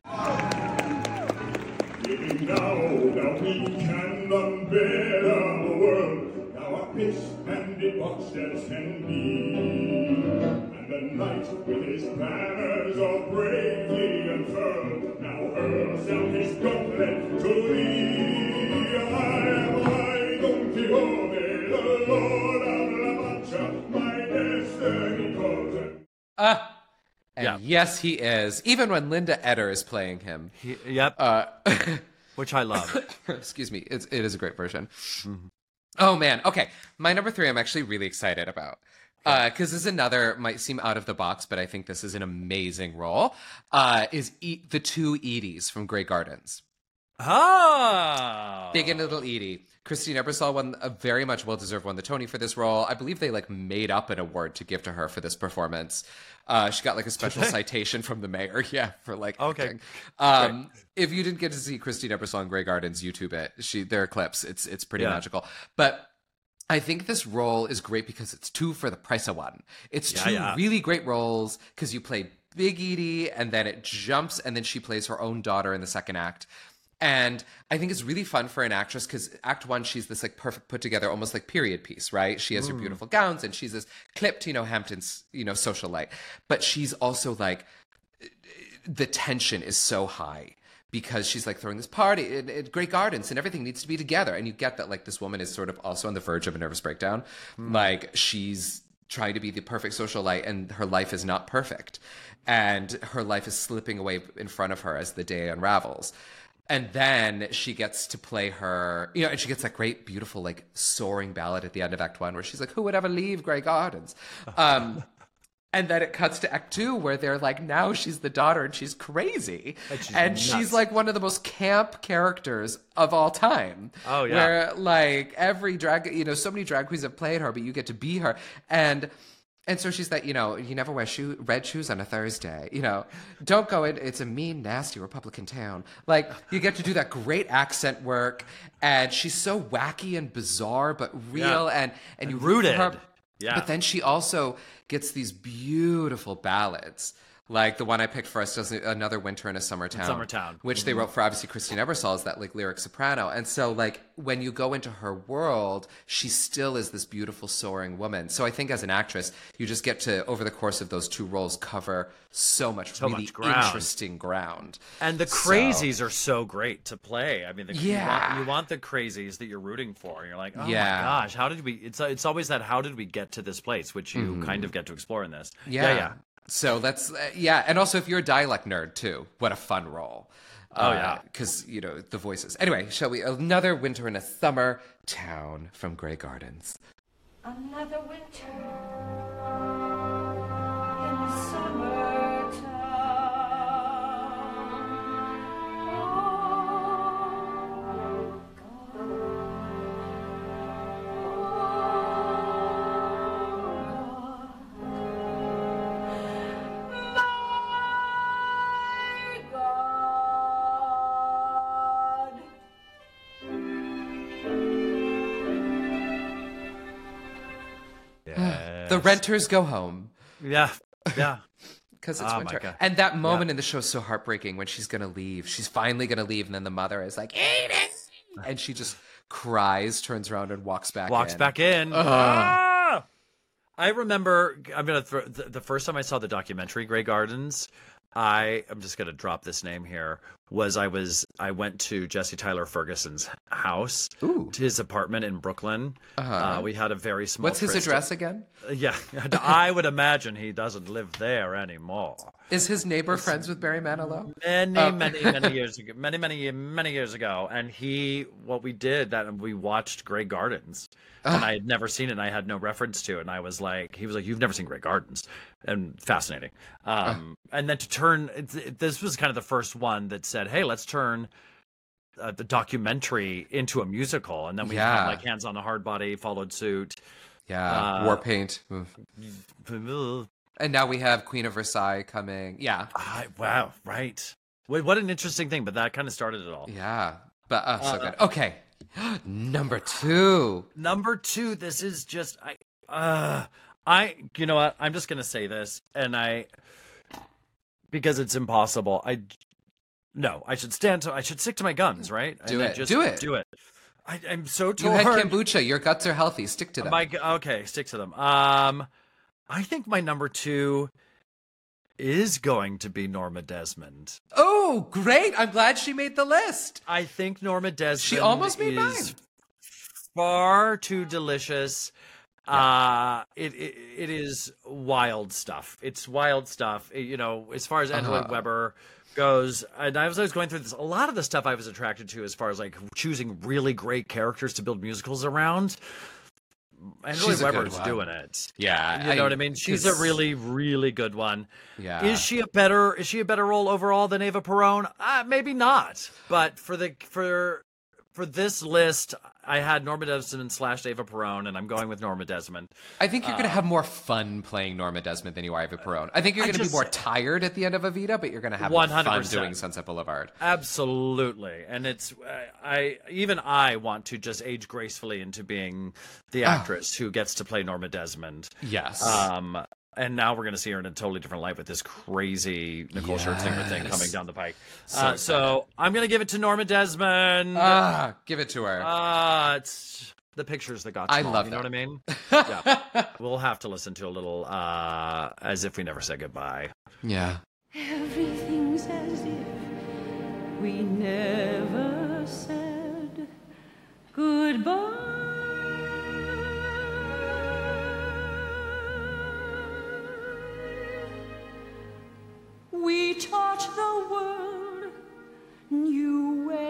Living now that we cannot bear the world, now a piss-handed watch that can be. And the knight with his banners all bravely unfurled, now hurls down his gauntlet to thee. I am I, Don Quixote, the Lord of La Mancha, my destiny calls him. Ah. And Yeah. yes, he is. Even when Linda Eder is playing him. He, yep. Uh, Which I love. excuse me. It's, it is a great version. Oh, man. Okay. My number three, I'm actually really excited about. Because this is another, might seem out of the box, but I think this is an amazing role, uh, is e- the two Edie's from Grey Gardens. Oh. Big and Little Edie. Christine Ebersol won a very much well-deserved won the Tony for this role. I believe they like made up an award to give to her for this performance. Uh, she got like a special citation from the mayor, yeah, for like Okay. acting. Um, if you didn't get to see Christine Ebersol in Grey Gardens, YouTube it. She there are clips. It's it's pretty Yeah. magical. But I think this role is great because it's two for the price of one. It's Yeah, two yeah. really great roles because you play Big Edie and then it jumps and then she plays her own daughter in the second act. And I think it's really fun for an actress because act one, she's this like perfect put together, almost like period piece, right? She has her beautiful gowns and she's this clipped, you know, Hampton's, you know, socialite. But she's also like, the tension is so high because she's like throwing this party at, at Grey Gardens and everything needs to be together. And you get that like this woman is sort of also on the verge of a nervous breakdown. Like she's trying to be the perfect socialite and her life is not perfect. And her life is slipping away in front of her as the day unravels. And then she gets to play her, you know, and she gets that great, beautiful, like, soaring ballad at the end of Act One where she's like, who would ever leave Grey Gardens? Um, and then it cuts to Act Two where they're like, now she's the daughter and she's crazy. And she's and nuts. she's like one of the most camp characters of all time. Oh, yeah. Where, like, every drag, you know, so many drag queens have played her, but you get to be her. And... And so she's like, you know, you never wear shoe, red shoes on a Thursday. You know, don't go in. It's a mean, nasty Republican town. Like, you get to do that great accent work. And she's so wacky and bizarre, but real. Yeah. And, and you And root for rooted. her. Yeah. But then she also gets these beautiful ballads. Like the one I picked for us, does Another Winter in a Summer Town. Summer Town. Which Mm-hmm. they wrote for, obviously, Christine Ebersol's, that like lyric soprano. And so like when you go into her world, she still is this beautiful soaring woman. So I think as an actress, you just get to, over the course of those two roles, cover so much So really much ground. interesting ground. And the So- crazies are so great to play. I mean, the, Yeah. you, want, you want the crazies that you're rooting for. You're like, oh Yeah. my gosh, how did we? It's it's always that how did we get to this place, which you Mhm. kind of get to explore in this. Yeah. yeah. yeah. So that's, uh, yeah. And also, if you're a dialect nerd, too, what a fun role. Oh, yeah. Because, you know, the voices. Anyway, shall we? Another Winter in a Summer Town from Grey Gardens. Another winter in the summertime. The renters go home. Yeah, yeah. Because it's Oh, my winter. God. And that moment Yeah. in the show is so heartbreaking when she's going to leave. She's finally going to leave, and then the mother is like, eat it! And she just cries, turns around, and walks back Walks in. back in. Ugh. Ah! I remember. I'm gonna throw the, the first time I saw the documentary Grey Gardens. I I'm just gonna drop this name here. Was I was I went to Jesse Tyler Ferguson's house, Ooh. to his apartment in Brooklyn. Uh-huh. Uh, we had a very small. What's his tryst- address again? Yeah, and I would imagine he doesn't live there anymore. Is his neighbor friends with Barry Manilow? Many, Oh. many, many years ago. Many, many, many years ago. And he, what we did, that we watched Grey Gardens. And I had never seen it, and I had no reference to it. And I was like, he was like, you've never seen Grey Gardens. And fascinating. Um, and then to turn, it, it- this was kind of the first one that said, hey, let's turn uh, the documentary into a musical. And then we Yeah. had like Hands on the Hard Body followed suit. Yeah, Uh, War Paint. Oof. Ugh. And now we have Queen of Versailles coming. Yeah. I, wow, right. What, what an interesting thing, but that kind of started it all. Yeah. But uh, so Uh, good. Okay. Number two. Number two, this is just I uh I you know what? I'm just gonna say this, and I because it's impossible. I no, I should stand to I should stick to my guns, right? Do And I it. just Do it. Do it. I, I'm so You torn. had kombucha. Your guts are healthy. Stick to them. My, okay, stick to them. Um, I think my number two is going to be Norma Desmond. Oh, great. I'm glad she made the list. I think Norma Desmond She almost made mine. is far too delicious. Uh it, it it is wild stuff. It's wild stuff. It- you know, as far as Andrew Lloyd Uh-huh. Webber goes, and I was always going through this. A lot of the stuff I was attracted to, as far as like choosing really great characters to build musicals around. Andrew Lloyd She's a good Webber's one. doing it. Yeah. You know what I mean? She's a 'cause- really, really good one. Yeah. Is she a better? Is she a better role overall than Ava Perón? Uh, maybe not. But for the for for this list, I had Norma Desmond slash Ava Perón, and I'm going with Norma Desmond. I think you're going to Uh, have more fun playing Norma Desmond than you are Eva Perón. I think you're I going to be just- more tired at the end of Evita, but you're going to have more fun one hundred percent. doing Sunset Boulevard. Absolutely, and it's I even I want to just age gracefully into being the Ah. actress who gets to play Norma Desmond. Yes. Um, and now we're going to see her in a totally different light with this crazy Nicole Scherzinger thing Yes. coming down the pike. So Uh, so I'm going to give it to Norma Desmond. Ah, give it to her. Uh, it's the pictures that got I small, love you know that. what I mean? Yeah. We'll have to listen to a little uh, As If We Never Said Goodbye. Yeah. Everything's as if we never said goodbye. We taught the world new ways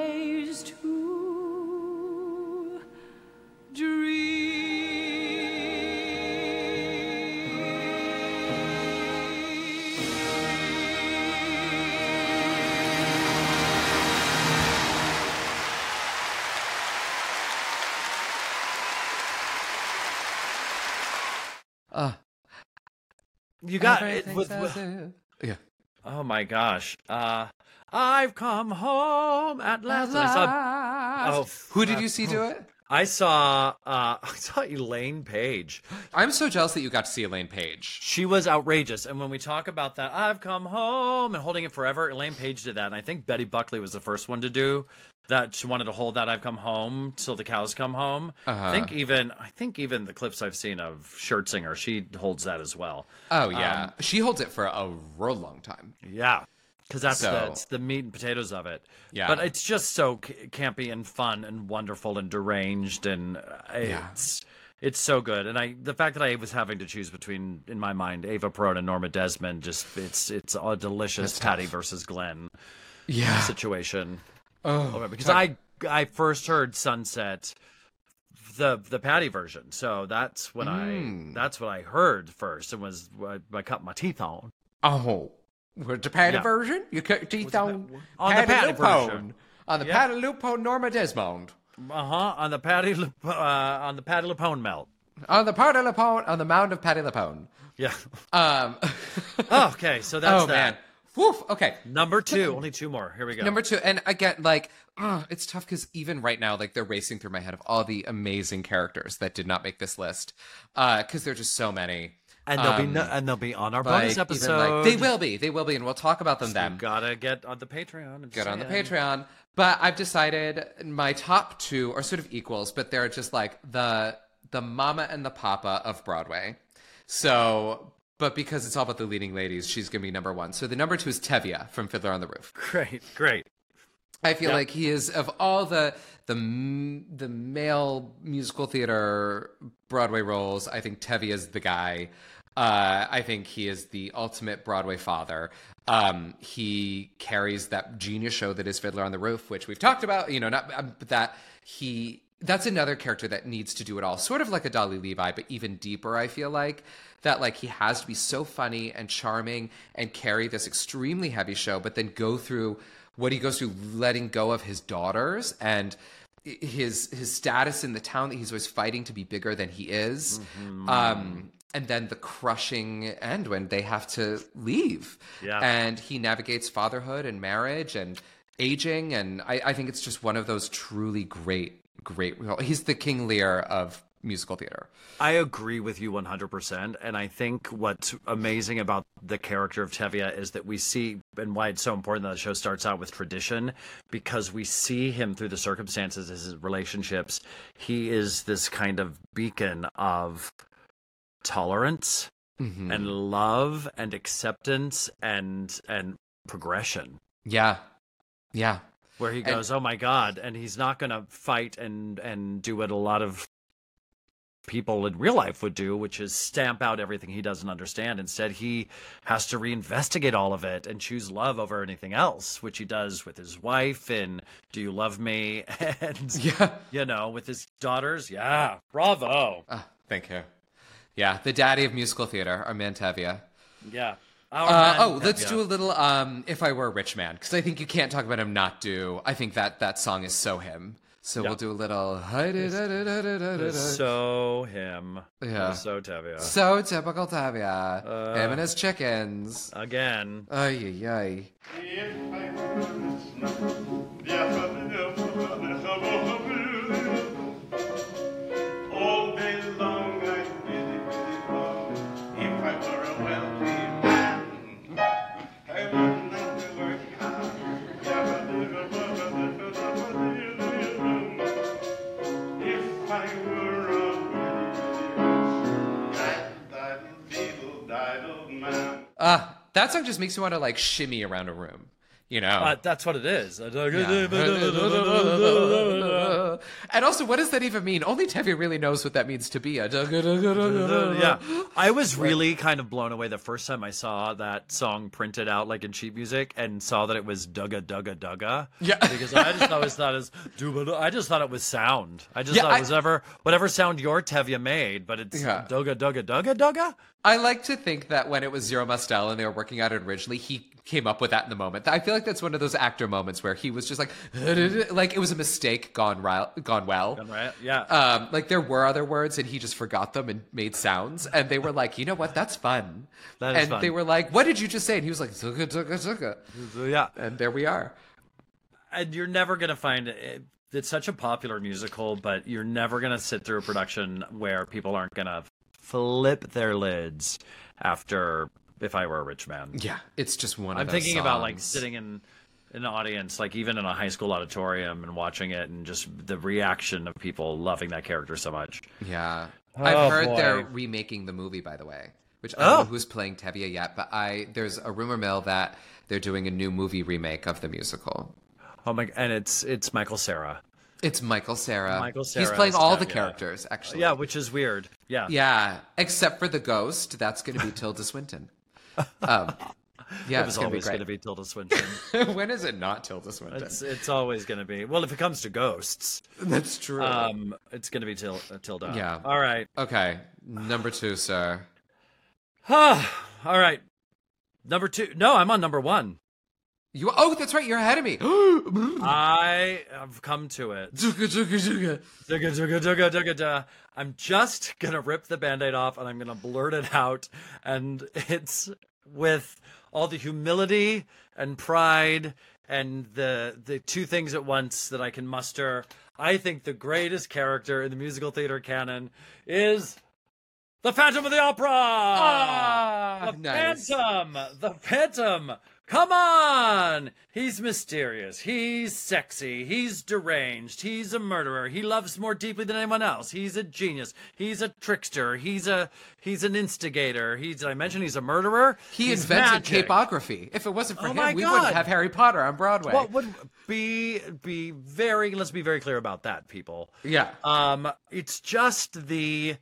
you got it. Everything's With, as with, it- yeah. oh my gosh. Uh, I've come home at last. And I saw, oh, Who did you see do it? I saw uh, I saw Elaine Page. I'm so jealous that you got to see Elaine Page. She was outrageous. And when we talk about that, I've come home and holding it forever, Elaine Page did that. And I think Betty Buckley was the first one to do that. She wanted to hold that I've come home till the cows come home. Uh-huh. I think even I think even the clips I've seen of Schertzinger, she holds that as well. Oh, yeah. Um, she holds it for a real long time. Yeah. Because that's So- the, it's the meat and potatoes of it. Yeah. But it's just so c- campy and fun and wonderful and deranged and uh, Yeah. it's it's so good. And I the fact that I was having to choose between, in my mind, Ava Perón and Norma Desmond, just it's it's a delicious Patty versus Glenn Yeah. situation. Oh, Because I I first heard Sunset, the the Patty version. So that's when Mm. I that's what I heard first and was I, I cut my teeth on. Oh. With the Patty Yeah. version? You cut your teeth on, On the Patty Lupone. version. On the Yeah. Patty Lupone Norma Desmond. Uh huh. On the Patty Lup- uh, on the Patty Lapone melt. On the Patty Lapone, on the mound of Patty Lapone. Yeah. Um, Oh, okay, so that's oh, that. man. Woof. Okay. Number two, only two more. Here we go. Number two, and again, like, ugh, it's tough because even right now, like, they're racing through my head of all the amazing characters that did not make this list, because there are just so many. and they'll be Um, no, and they'll be on our like, bonus even, episode. like, they will be, they will be, and we'll talk about them You then. gotta get on the Patreon. I'm Get on the saying. Patreon. But I've decided my top two are sort of equals, but they're just like the the mama and the papa of Broadway. So, but because it's all about the leading ladies, she's gonna be number one. So the number two is Tevye from Fiddler on the Roof. Great, great. I feel Yeah. like he is, of all the the m- the male musical theater Broadway roles, I think Tevye is the guy. Uh, I think he is the ultimate Broadway father. Um, he carries that genius show that is Fiddler on the Roof, which we've talked about. You know, not um, but that he. That's another character that needs to do it all, sort of like a Dolly Levi, but even deeper. I feel like that, like he has to be so funny and charming and carry this extremely heavy show, but then go through what he goes through, letting go of his daughters and his his status in the town that he's always fighting to be bigger than he is. Mm-hmm. Um, and then the crushing end when they have to leave. Yeah. And he navigates fatherhood and marriage and aging. And I, I think it's just one of those truly great, great. He's the King Lear of musical theater. I agree with you one hundred percent. And I think what's amazing about the character of Tevye is that we see, and why it's so important that the show starts out with tradition, because we see him through the circumstances, his relationships. He is this kind of beacon of tolerance Mm-hmm. and love and acceptance and and progression. Yeah. Yeah. Where he goes, oh my God, and he's not going to fight and and do what a lot of people in real life would do, which is stamp out everything he doesn't understand. Instead, he has to reinvestigate all of it and choose love over anything else, which he does with his wife in Do You Love Me? And, Yeah. you know, with his daughters. Yeah, bravo. Ah, thank you. Yeah. The daddy of musical theater, our man Tevye. Yeah. Our Uh, man, oh, let's Tevye. do a little um, If I Were a Rich Man, because I think you can't talk about him not do. I think that that song is so him. So Yeah. we'll do a little. So him. Yeah. So Tevye. So typical Tevye. Uh, him and his chickens. Again. Ay, ay, ay. All day long I'd really, really love if I were a wealthy man. I wouldn't have to work hard. If I were a really rich man. Uh, that song just makes me want to like shimmy around a room. You know? Uh, that's what it is. And also, what does that even mean? Only Tevye really knows what that means to be a. Yeah, I was really kind of blown away the first time I saw that song printed out like in sheet music and saw that it was Dugga Dugga Dugga. Yeah, because I just always thought it was Dugga. I just thought it was sound. I just Yeah, thought I- it was ever whatever sound your Tevye made, but it's Yeah. Dugga Dugga Dugga Dugga. I like to think that when it was Zero Mostel and they were working out it originally, he came up with that in the moment. I feel like that's one of those actor moments where he was just like, like it was a mistake gone ri- gone well. Gone right? Yeah. Um, like there were other words and he just forgot them and made sounds. And they were like, you know what? That's fun. That is and fun. they were like, what did you just say? And he was like, zuka, zuka, zuka. Yeah. And there we are. And you're never going to find it. It's such a popular musical, but you're never going to sit through a production where people aren't going to flip their lids after If I Were a Rich Man. Yeah, it's just one of I'm those thinking about like songs. sitting in an audience, like even in a high school auditorium and watching it and just the reaction of people loving that character so much. Yeah. Oh, I've heard boy. they're remaking the movie, by the way, which I don't Oh. know who's playing Tevye yet, but I there's a rumor mill that they're doing a new movie remake of the musical. Oh my! And it's it's Michael Cera. It's Michael Cera. Michael Cera He's playing as all the Tevye. characters, actually. Yeah, which is weird. Yeah. Yeah, except for the ghost. That's going to be Tilda Swinton. Um, yeah, It was it's going to be always going to great. be Tilda Swinton. When is it not Tilda Swinton? It's it's always going to be. Well, if it comes to ghosts, That's true. um, it's going to be Til- uh, Tilda. Yeah. All right. Okay, number two, sir. All right. Number two. No, I'm on number one. You? Oh, that's right. You're ahead of me. I have come to it. Zuka, zuka, zuka. Dugga, dugga, dugga, dugga, da. I'm just gonna rip the band-aid off and I'm gonna blurt it out, and it's with all the humility and pride and the the two things at once that I can muster. I think the greatest character in the musical theater canon is the Phantom of the Opera. Ah, the nice. Phantom, the Phantom. Come on! He's mysterious. He's sexy. He's deranged. He's a murderer. He loves more deeply than anyone else. He's a genius. He's a trickster. He's a he's an instigator. He's did I mention he's a murderer? He He's invented magic. capography. If it wasn't for Oh him, my we God. wouldn't have Harry Potter on Broadway. What would be be very let's be very clear about that, people. Yeah. Um it's just the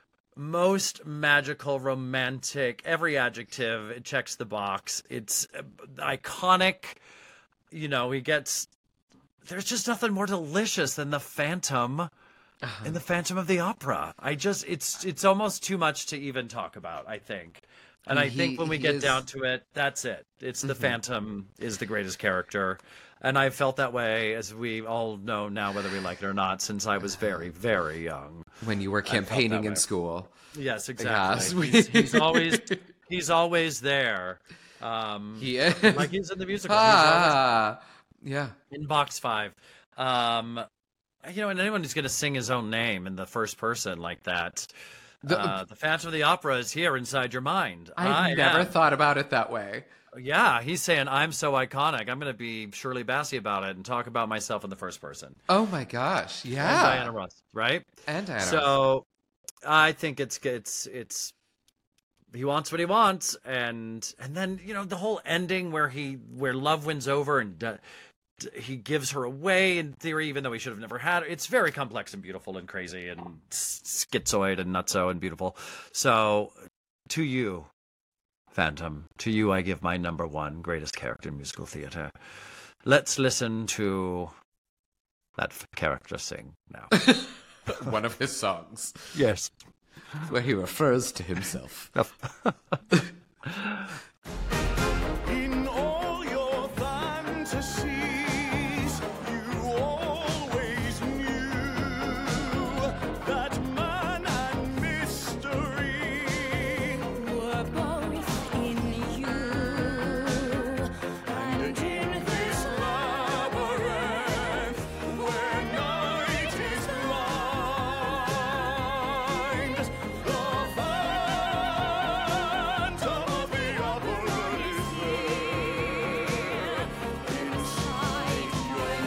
most magical, romantic, every adjective, it checks the box. It's uh, iconic. You know, he gets, there's just nothing more delicious than the Phantom in the Phantom of the Opera. I just, it's, it's almost too much to even talk about, I think. And I He- think when we he get is- down to it, that's it. It's the Phantom is the greatest character. And I've felt that way, as we all know now, whether we like it or not, since I was very, very young. When you were felt that campaigning in way. school. Yes, Yes, exactly. we- He's, he's always he's always there. Um, He is. like he's in the musical. He's always Ah, yeah. in box five. Um, you know, and anyone who's going to sing his own name in the first person like that. The- uh, the Phantom of the Opera is here inside your mind. I I never am. thought about it that way. Yeah, he's saying, I'm so iconic. I'm going to be Shirley Bassey about it and talk about myself in the first person. Oh my gosh. And Yeah. Diana Ross, right? And Diana Ross. So I think it's it's it's he wants what he wants, and and then you know the whole ending where he where love wins over and d- d- he gives her away in theory, even though he should have never had her. It's very complex and beautiful and crazy and s- schizoid and nutso and beautiful. So to you, Phantom, to you I give my number one greatest character in musical theater. Let's listen to that f- character sing now. One of his songs Yes. where he refers to himself. In all your fantasies, you always knew that man and mystery Were both in you, and in this labyrinth where night is blind. The Phantom of the Opera is there inside your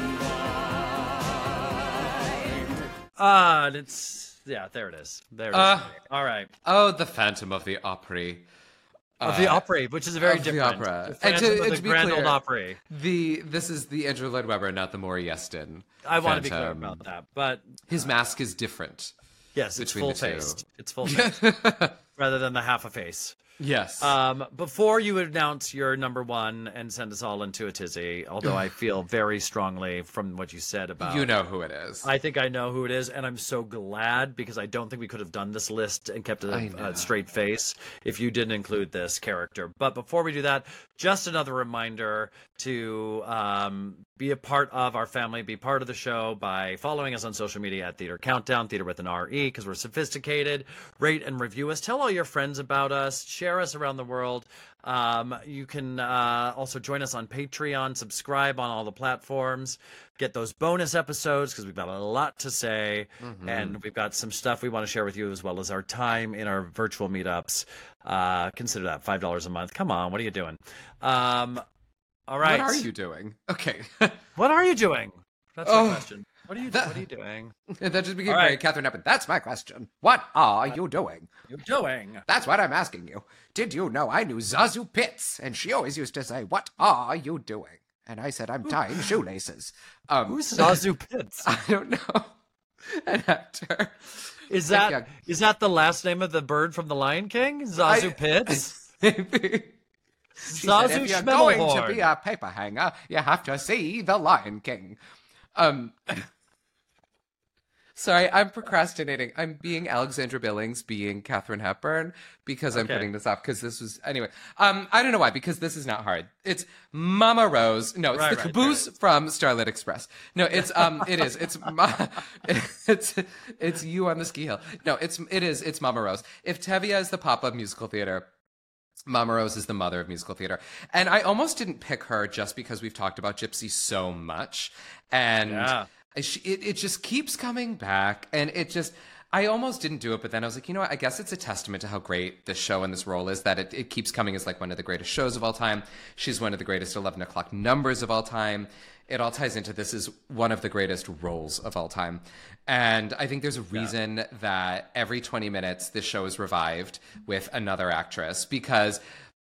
mind. Ah, and it's yeah, there it is. There it is. Uh, All right. Oh, the Phantom of the Opry. Of the Uh, Opry, which is very of the different. opera. The And to- Phantom of and the to be Grand clear- Old Opry. The this is the Andrew Lloyd Webber, not the Maury Yeston. I want to be clear Phantom. about that, but His mask is different. yes, it's between the full two. faced. It's full faced rather than the half a face. Yes. Um, before you announce your number one and send us all into a tizzy, although I feel very strongly from what you said about... You know who it is. I think I know who it is, and I'm so glad because I don't think we could have done this list and kept a, a straight face if you didn't include this character. But before we do that, just another reminder to um, be a part of our family, be part of the show by following us on social media at Theater Countdown, Theater with an R E, because we're sophisticated. Rate and review us. Tell all your friends about us. Share us around the world. Um, you can uh, also join us on Patreon, subscribe on all the platforms, get those bonus episodes because we've got a lot to say, mm-hmm. and we've got some stuff we want to share with you as well as our time in our virtual meetups. Uh, consider that five dollars a month. Come on, what are you doing? Um, all right. What are you doing? Okay. What are you doing? That's oh, my question. What are you that, What are you doing? That just became all very right. Catherine Hepburn. That's my question. What are you doing? You doing? That's what I'm asking you. Did you know I knew Zazu Pitts? And she always used to say, "What are you doing?" And I said, "I'm tying shoelaces." Um, Who's Zazu Pitts? I don't know. An actor. Is that yeah. is that the last name of the bird from The Lion King? Zazu I, Pitts? Maybe. She Zazu said, if you're Schmidlehorn. going to be a paper hanger, you have to see The Lion King. Um, sorry, I'm procrastinating. I'm being Alexandra Billings, being Katharine Hepburn, because I'm okay. putting this off, because this was... Anyway, um, I don't know why, because this is not hard. It's Mama Rose. No, it's right, the right, caboose right. from Starlit Express. No, it's... um, It is. It's... Ma- it's it's you on the ski hill. No, it's it is. It's Mama Rose. If Tevye is the papa of musical theater... Mama Rose is the mother of musical theater. And I almost didn't pick her just because we've talked about Gypsy so much. And yeah. she, it, it just keeps coming back. And it just, I almost didn't do it. But then I was like, you know what? I guess it's a testament to how great this show and this role is that it, it keeps coming as like one of the greatest shows of all time. She's one of the greatest eleven o'clock numbers of all time. It all ties into this is one of the greatest roles of all time. And I think there's a reason yeah. that every twenty minutes this show is revived with another actress, because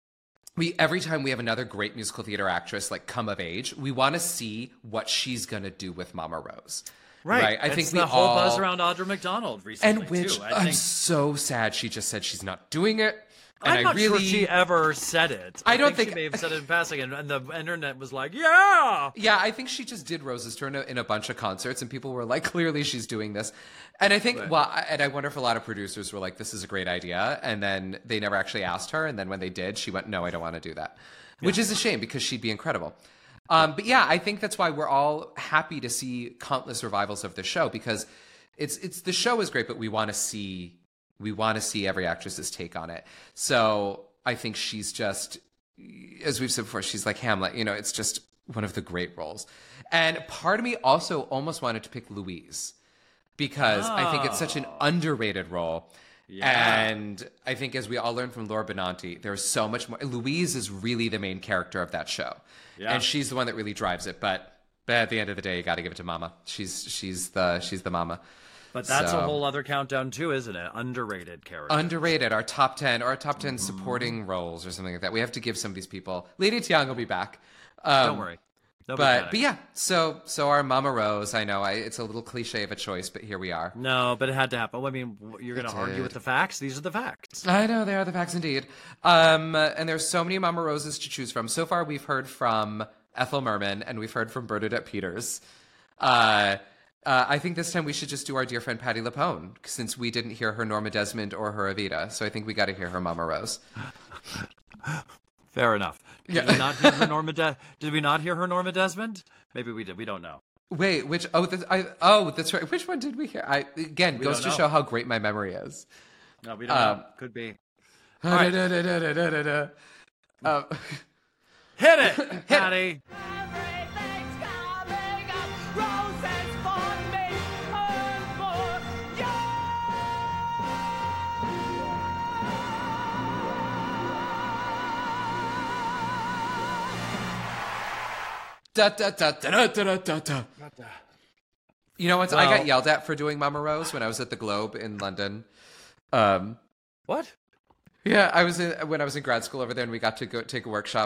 we every time we have another great musical theater actress like come of age, we want to see what she's going to do with Mama Rose. Right. right? I it's think the we whole all... buzz around Audra McDonald recently, and which too. I I'm think... so sad she just said she's not doing it. And I'm I not really... sure she ever said it. I, I don't think, think she may have said it in passing, and, and the internet was like, "Yeah, yeah." I think she just did Rose's turn in a bunch of concerts, and people were like, "Clearly, she's doing this." And I think, right. well, and I wonder if a lot of producers were like, "This is a great idea," and then they never actually asked her, and then when they did, she went, "No, I don't want to do that," yeah. which is a shame because she'd be incredible. Um, but yeah, I think that's why we're all happy to see countless revivals of the show, because it's it's the show is great, but we want to see we want to see every actress's take on it. So I think she's just, as we've said before, she's like Hamlet. You know, it's just one of the great roles. And part of me also almost wanted to pick Louise, because oh. I think it's such an underrated role. Yeah. And I think, as we all learned from Laura Benanti, there's so much more. Louise is really the main character of that show. Yeah. And she's the one that really drives it. But, but at the end of the day, you got to give it to Mama. She's she's the she's the mama. But that's so, a whole other countdown too, isn't it? Underrated character. Underrated. Our top ten or our top ten supporting roles or something like that. We have to give some of these people. Lady Tiang will be back. Um, Don't worry. Nobody but panic. but yeah, so so our Mama Rose. I know I, it's a little cliche of a choice, but here we are. No, but it had to happen. I mean, you're going to argue with the facts. These are the facts. I know they are the facts indeed. Um, and there's so many Mama Roses to choose from. So far, we've heard from Ethel Merman and we've heard from Bernadette Peters. Uh, uh, I think this time we should just do our dear friend Patti LuPone, since we didn't hear her Norma Desmond or her Evita. So I think we got to hear her Mama Rose. Fair enough. Did yeah. we not hear her Norma? De- did we not hear her Norma Desmond? Maybe we did. We don't know. Wait, which? Oh, that's, I. Oh, that's right. Which one did we hear? I again we goes to know. show how great my memory is. No, we don't um, know. Could be. All right. da, da, da, da, da, da. Um, Hit it, Patty. Da, da, da, da, da, da, da. You know what? Well, I got yelled at for doing Mama Rose when I was at the Globe in London. Um, what? Yeah, I was in, when I was in grad school over there, and we got to go take a workshop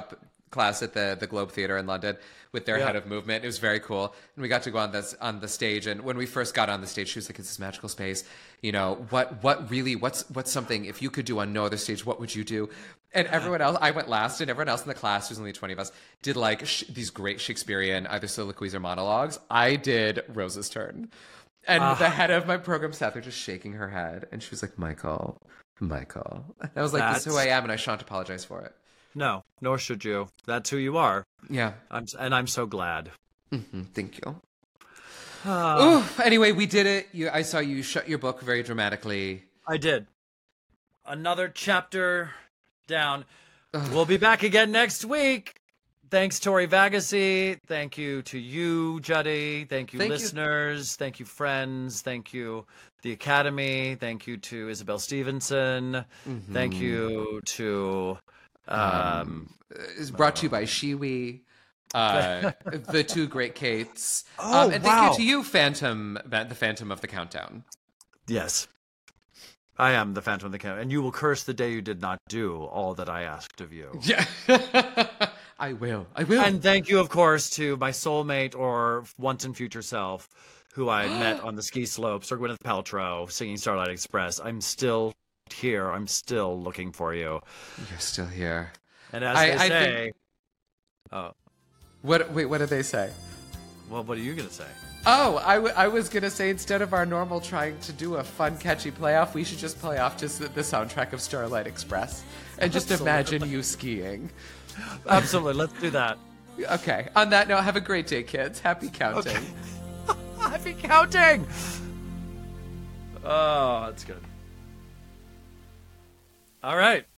class at the, the Globe Theatre in London with their Yeah. head of movement. It was very cool. And we got to go on this on the stage. And when we first got on the stage, she was like, it's this magical space. You know, what what really, what's what's something, if you could do on no other stage, what would you do? And everyone else, I went last, and everyone else in the class, there's only twenty of us, did like sh- these great Shakespearean either soliloquies or monologues. I did Rose's Turn. And Ah. the head of my program sat there just shaking her head. And she was like, Michael, Michael. And I was like, this is who I That's- am, and I shan't apologize for it. No, nor should you. That's who you are. Yeah. I'm, and I'm so glad. hmm Thank you. Ah, Ooh, anyway, we did it. You, I saw you shut your book very dramatically. I did. Another chapter down. We'll be back again next week. Thanks, Tori Vagassi. Thank you to you, Juddy. Thank you, Thank you. listeners. Thank you, friends. Thank you, the Academy. Thank you to Isabel Stevenson. Thank you to... Um, It's brought to you by Shiwi, uh, the two great Kates. Oh, um, and wow. thank you to you, Phantom, the Phantom of the Countdown. yes. I am the Phantom of the Count, and you will curse the day you did not do all that I asked of you. Yeah. I will. I will. And thank you, of course, to my soulmate or once and future self, who I met on the ski slopes, or Gwyneth Paltrow singing Starlight Express. I'm still here. I'm still looking for you. You're still here. And as I- they I say, think- oh, What? Wait, what did they say? well, what are you gonna say? Oh, I, w- I was going to say, instead of our normal trying to do a fun, catchy playoff, we should just play off just the, the soundtrack of Starlight Express. And just imagine you skiing. Absolutely, let's do that. Okay. On that note, have a great day, kids. Happy counting. Okay. Happy counting. Oh, that's good. All right.